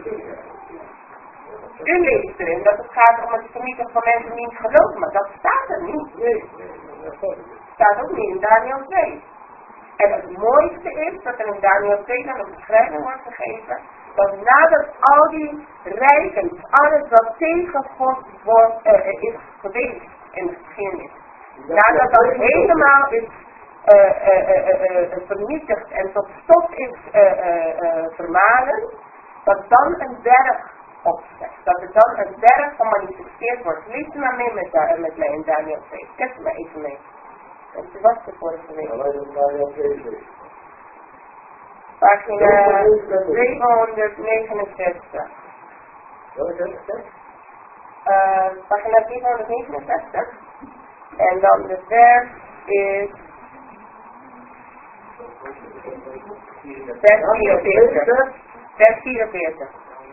U leest erin dat het gaat om het vernietigen van mensen die niet geloven, maar dat staat er niet. Nee, dat staat niet. Staat ook niet in Daniel twee. En het mooiste is dat er in Daniel twee dan een beschrijving wordt gegeven, dat nadat al die rijken, alles wat tegen God wordt, uh, is geweest in de geschiedenis, nadat dat helemaal is uh, uh, uh, uh, uh, vernietigd en tot stof is uh, uh, uh, vermalen, dat dan een berg opzet. Dat er dan een berg gemanifesteerd wordt. Lees u maar mee met, uh, met mij in Daniel twee. Kijk maar even mee. En ze was de vorige week. Pagina tweehonderdnegenenzestig. Welke? Uh, pagina tweehonderdnegenenzestig. En dan de vers is vers vierenveertig. Vers vierenveertig.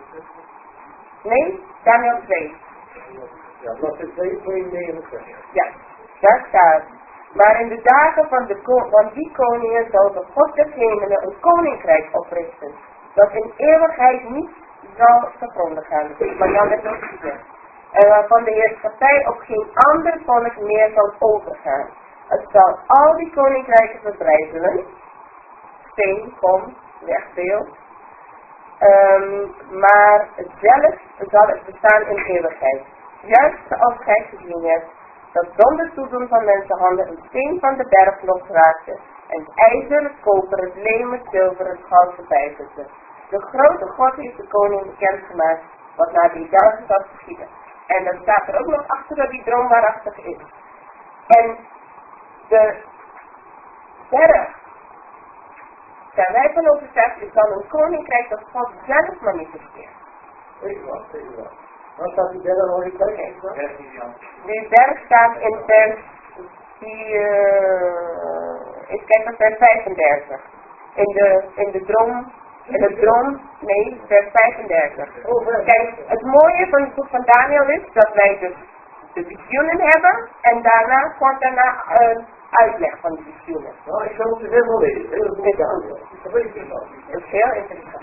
Nee, Daniel twee. Ja, dat is twee, tweeënnegenenzestig. Ja, daar staat. Maar in de dagen van, de ko van die koningen zal de God des hemelen een koninkrijk oprichten, dat in eeuwigheid niet zal te gronde gaan. Maar dan is ook gezegd. En waarvan de heerschappij op geen ander volk meer zal overgaan. Het zal al die koninkrijken verbreidelen. Steen, kom, wegbeeld. Um, maar zelf zal het bestaan in eeuwigheid. Juist zoals gij gezien hebt, dat zonder toedoen van mensenhanden een steen van de berg losraakte, en het ijzer, het koper, het leem, het zilver, het goud verbijsterde. De grote God heeft de koning bekendgemaakt, wat na die dagen zal geschieden. En dan staat er ook nog achter dat die droom waarachtig is. En de berg, zijn wij van overtuigd, is dan een koninkrijk dat God zelf manifesteert. Even wat, even wat. Wat staat die derde nog in Oké. Die berg staat in vers, die, uh, ik kijk naar vers vijfendertig. In de, in de droom, in de droom, nee, vers vijfendertig. Oh, Kijk, het mooie van het boek van Daniel is dat wij dus de visioenen hebben en daarna komt daarna een uitleg van de visioenen. Nou, ik zal het dus helemaal lezen. Heel goed gedaan. Dat weet ik wel. Dat is heel interessant.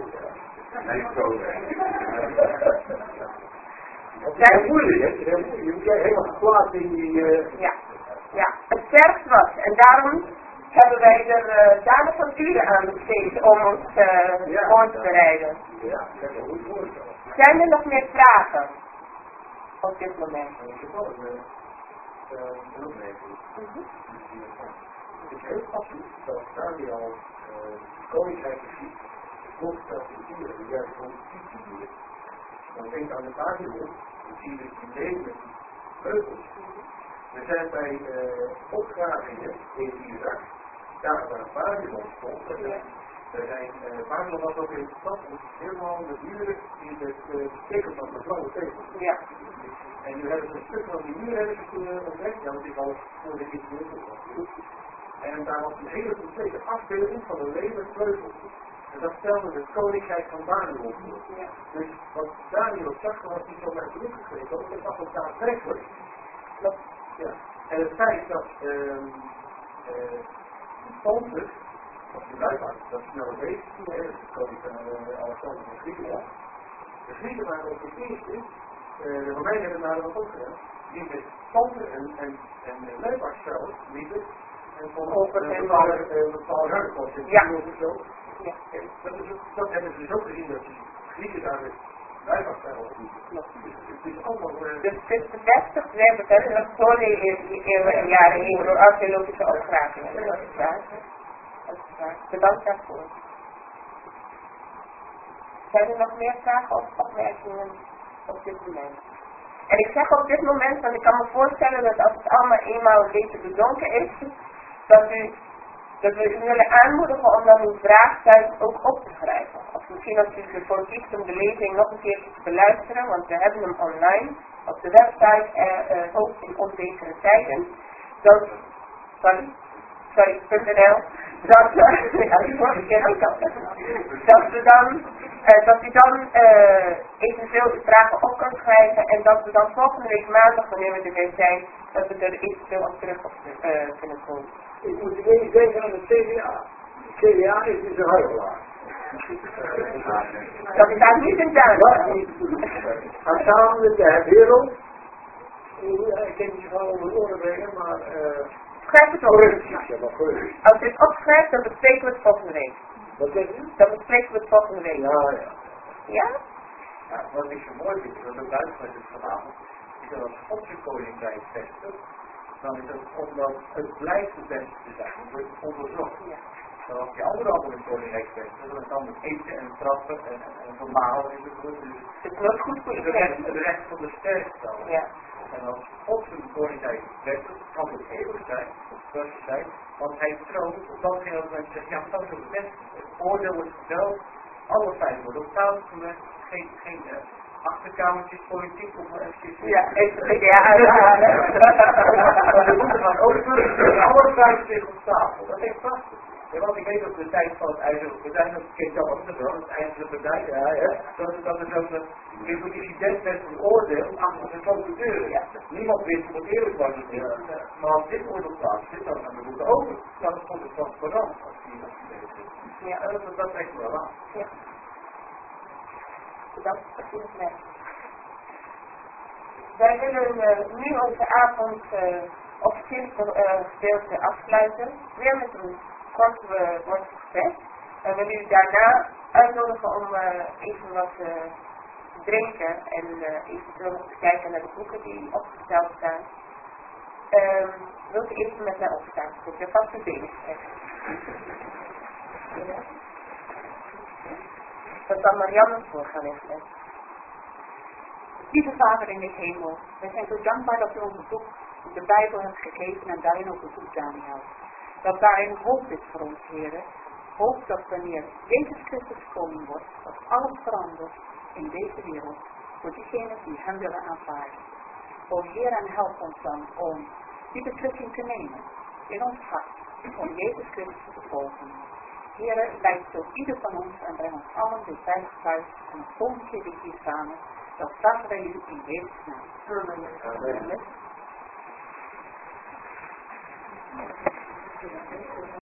Het is heel moeilijk, hè? Je moet helemaal geplaatst in die... Uh... Ja, ja, het vergt wat. En daarom hebben wij er uh, dagen van uren aan besteed om ons uh, ja, voor te bereiden. Ja, dat kan ik goed voorstellen. Zijn er nog meer vragen op dit moment? Ik heb wel een uh, opmerking. Het is heel passief dat Daniel het koninkrijk ziet. Het klopt dat de dieren die juist van de dieren. Dan denk aan de Babylon, dan zie je die leven met die vleugels. We zijn bij uh, opgravingen in Irak, daar waar Babylon stond. Er zijn, uh, Babylon was ook in de stad, helemaal de muren die het uh, teken van de blauwe tegel. Ja. En nu hebben ze een stuk van die muur hebben ze kunnen ontdekt, ja, want die was voor de historie was. En daar was een hele complete afbeelding van een levend vleugel. En dat stelde het koninkrijk van Daniel voor. Ja. Dus wat Daniel zag, was niet zo naar geluk gekregen, want het was ook daadwerkelijk. Ja. En het feit dat uh, uh, Pontus, of die luipaard, dat snel weet, dat is de koning van uh, Alexander van Griekenland. De Grieken waren ook de eerste, uh, de Romeinen hebben daar wat ook gedaan, die met Pontus en, en, en uh, luipaardstellen liepen. En van over een bepaalde bepaalde hardcore zitten. Ja. Ja. Dat, is, dat hebben ze zo gezien dat die Grieken daar met luipaardstellen liepen. Het is allemaal... Uh, Dus het is bevestigd, we hebben het nog historie in jaren heen door archeologische opgravingen. Dat is waar. Dat is waar. Bedankt daarvoor. Zijn er nog meer vragen of opmerkingen op dit moment? En ik zeg op dit moment, want ik kan me voorstellen dat als het allemaal eenmaal een beetje bedonken is, dat, u, dat we u willen aanmoedigen om dan uw vraag thuis ook op te schrijven. Of misschien als u ervoor kiest om de lezing nog een keer te beluisteren, want we hebben hem online op de website uh, uh, Hoop in onzekere tijden. Dan, sorry, sorry, .nl, dat, uh, ja, die vorige keer ook al, dat we dan, uh, dat u dan uh, eventueel de vragen op kan schrijven en dat we dan volgende week maandag, wanneer we er weer zijn, dat we er eventueel op terug op uh, kunnen komen. Ik moet even denken aan het C D A. Het C D A is dus een huigelaar. Dat staat niet in tuin. Wat niet? Ga samen met de wereld. Ik kan niet gewoon onder de oren brengen, maar... Uh, Schrijf het op. Ja, maar goed. Als je het opschrijft, dan bespreken we het volgende week. Wat zeg je? Dan bespreken we het volgende week. Ja, ja. Ja? Ja, wat ik zo mooi vind, dat ook uitgelegd is vanavond, is dat als God zijn koninkrijk vestigt, dan is het omdat het blijft het beste te zijn, het wordt onderzocht. Ja. Dan als die andere allemaal in het koninkrijk vestigen, dan kan het eten en trappen en, en vermalen enzovoort. Dus het is nooit goed voor de iedereen. recht, de recht van de sterkste. Ja. En als God zijn koninkrijk vestigt, kan het eeuwig zijn, of zijn, want hij troont op datgene dat mensen zeggen, ja, dat is het beste. Het oordeel wordt verteld, alle feiten worden op tafel gelegd, geen, geen uh, achterkamertjes, politiek of maar eventjes. Ja, even ja, uithalen. We moeten gaan overvullen, alle feiten liggen op tafel. Dat is echt prachtig. Ja, want ik weet dat de tijd van het ijzeren gordijn, dat kent jou ook nog wel, het ijzeren gordijn, ja, ja. Dat is dat er zo'n incident met een oordeel achter de grote deuren. Ja. Niemand wist wat eerlijk was het niet. Ja. Maar als dit oordeel plaatsvindt, dan gaan de boeken open. Dan komt het transparant. Als die dat is. Ja, dat, dat trekt me wel aan. Ja. Bedankt voor het mes. Wij willen uh, nu onze avond uh, officieel uh, gedeelte afsluiten. Weer met een kort uh, woordgesprek. En we willen u daarna uitnodigen om uh, even wat uh, te drinken en uh, eventueel nog te kijken naar de boeken die opgesteld staan. Um, wilt u even met mij opstaan? Dat je vast de benen zegt. Ja. Dat zal Marianne voor gaan lezen. Lieve Vader in de hemel, wij zijn zo dankbaar dat u ons het boek, de Bijbel hebt gegeven en daarin ook het boek Daniel. dat daarin hoop is voor ons, Heer. Hoop dat wanneer Jezus Christus koning wordt, dat alles verandert in deze wereld voor diegenen die hem willen aanvaarden. O Heer, en help ons dan om die beslissing te nemen in ons hart, om Jezus Christus te volgen. Heer, leid zo ieder van ons en breng ons allen weer veilig thuis en de volgende keer weer hier samen. Dat vragen wij u in Jezus' naam. Amen. Amen.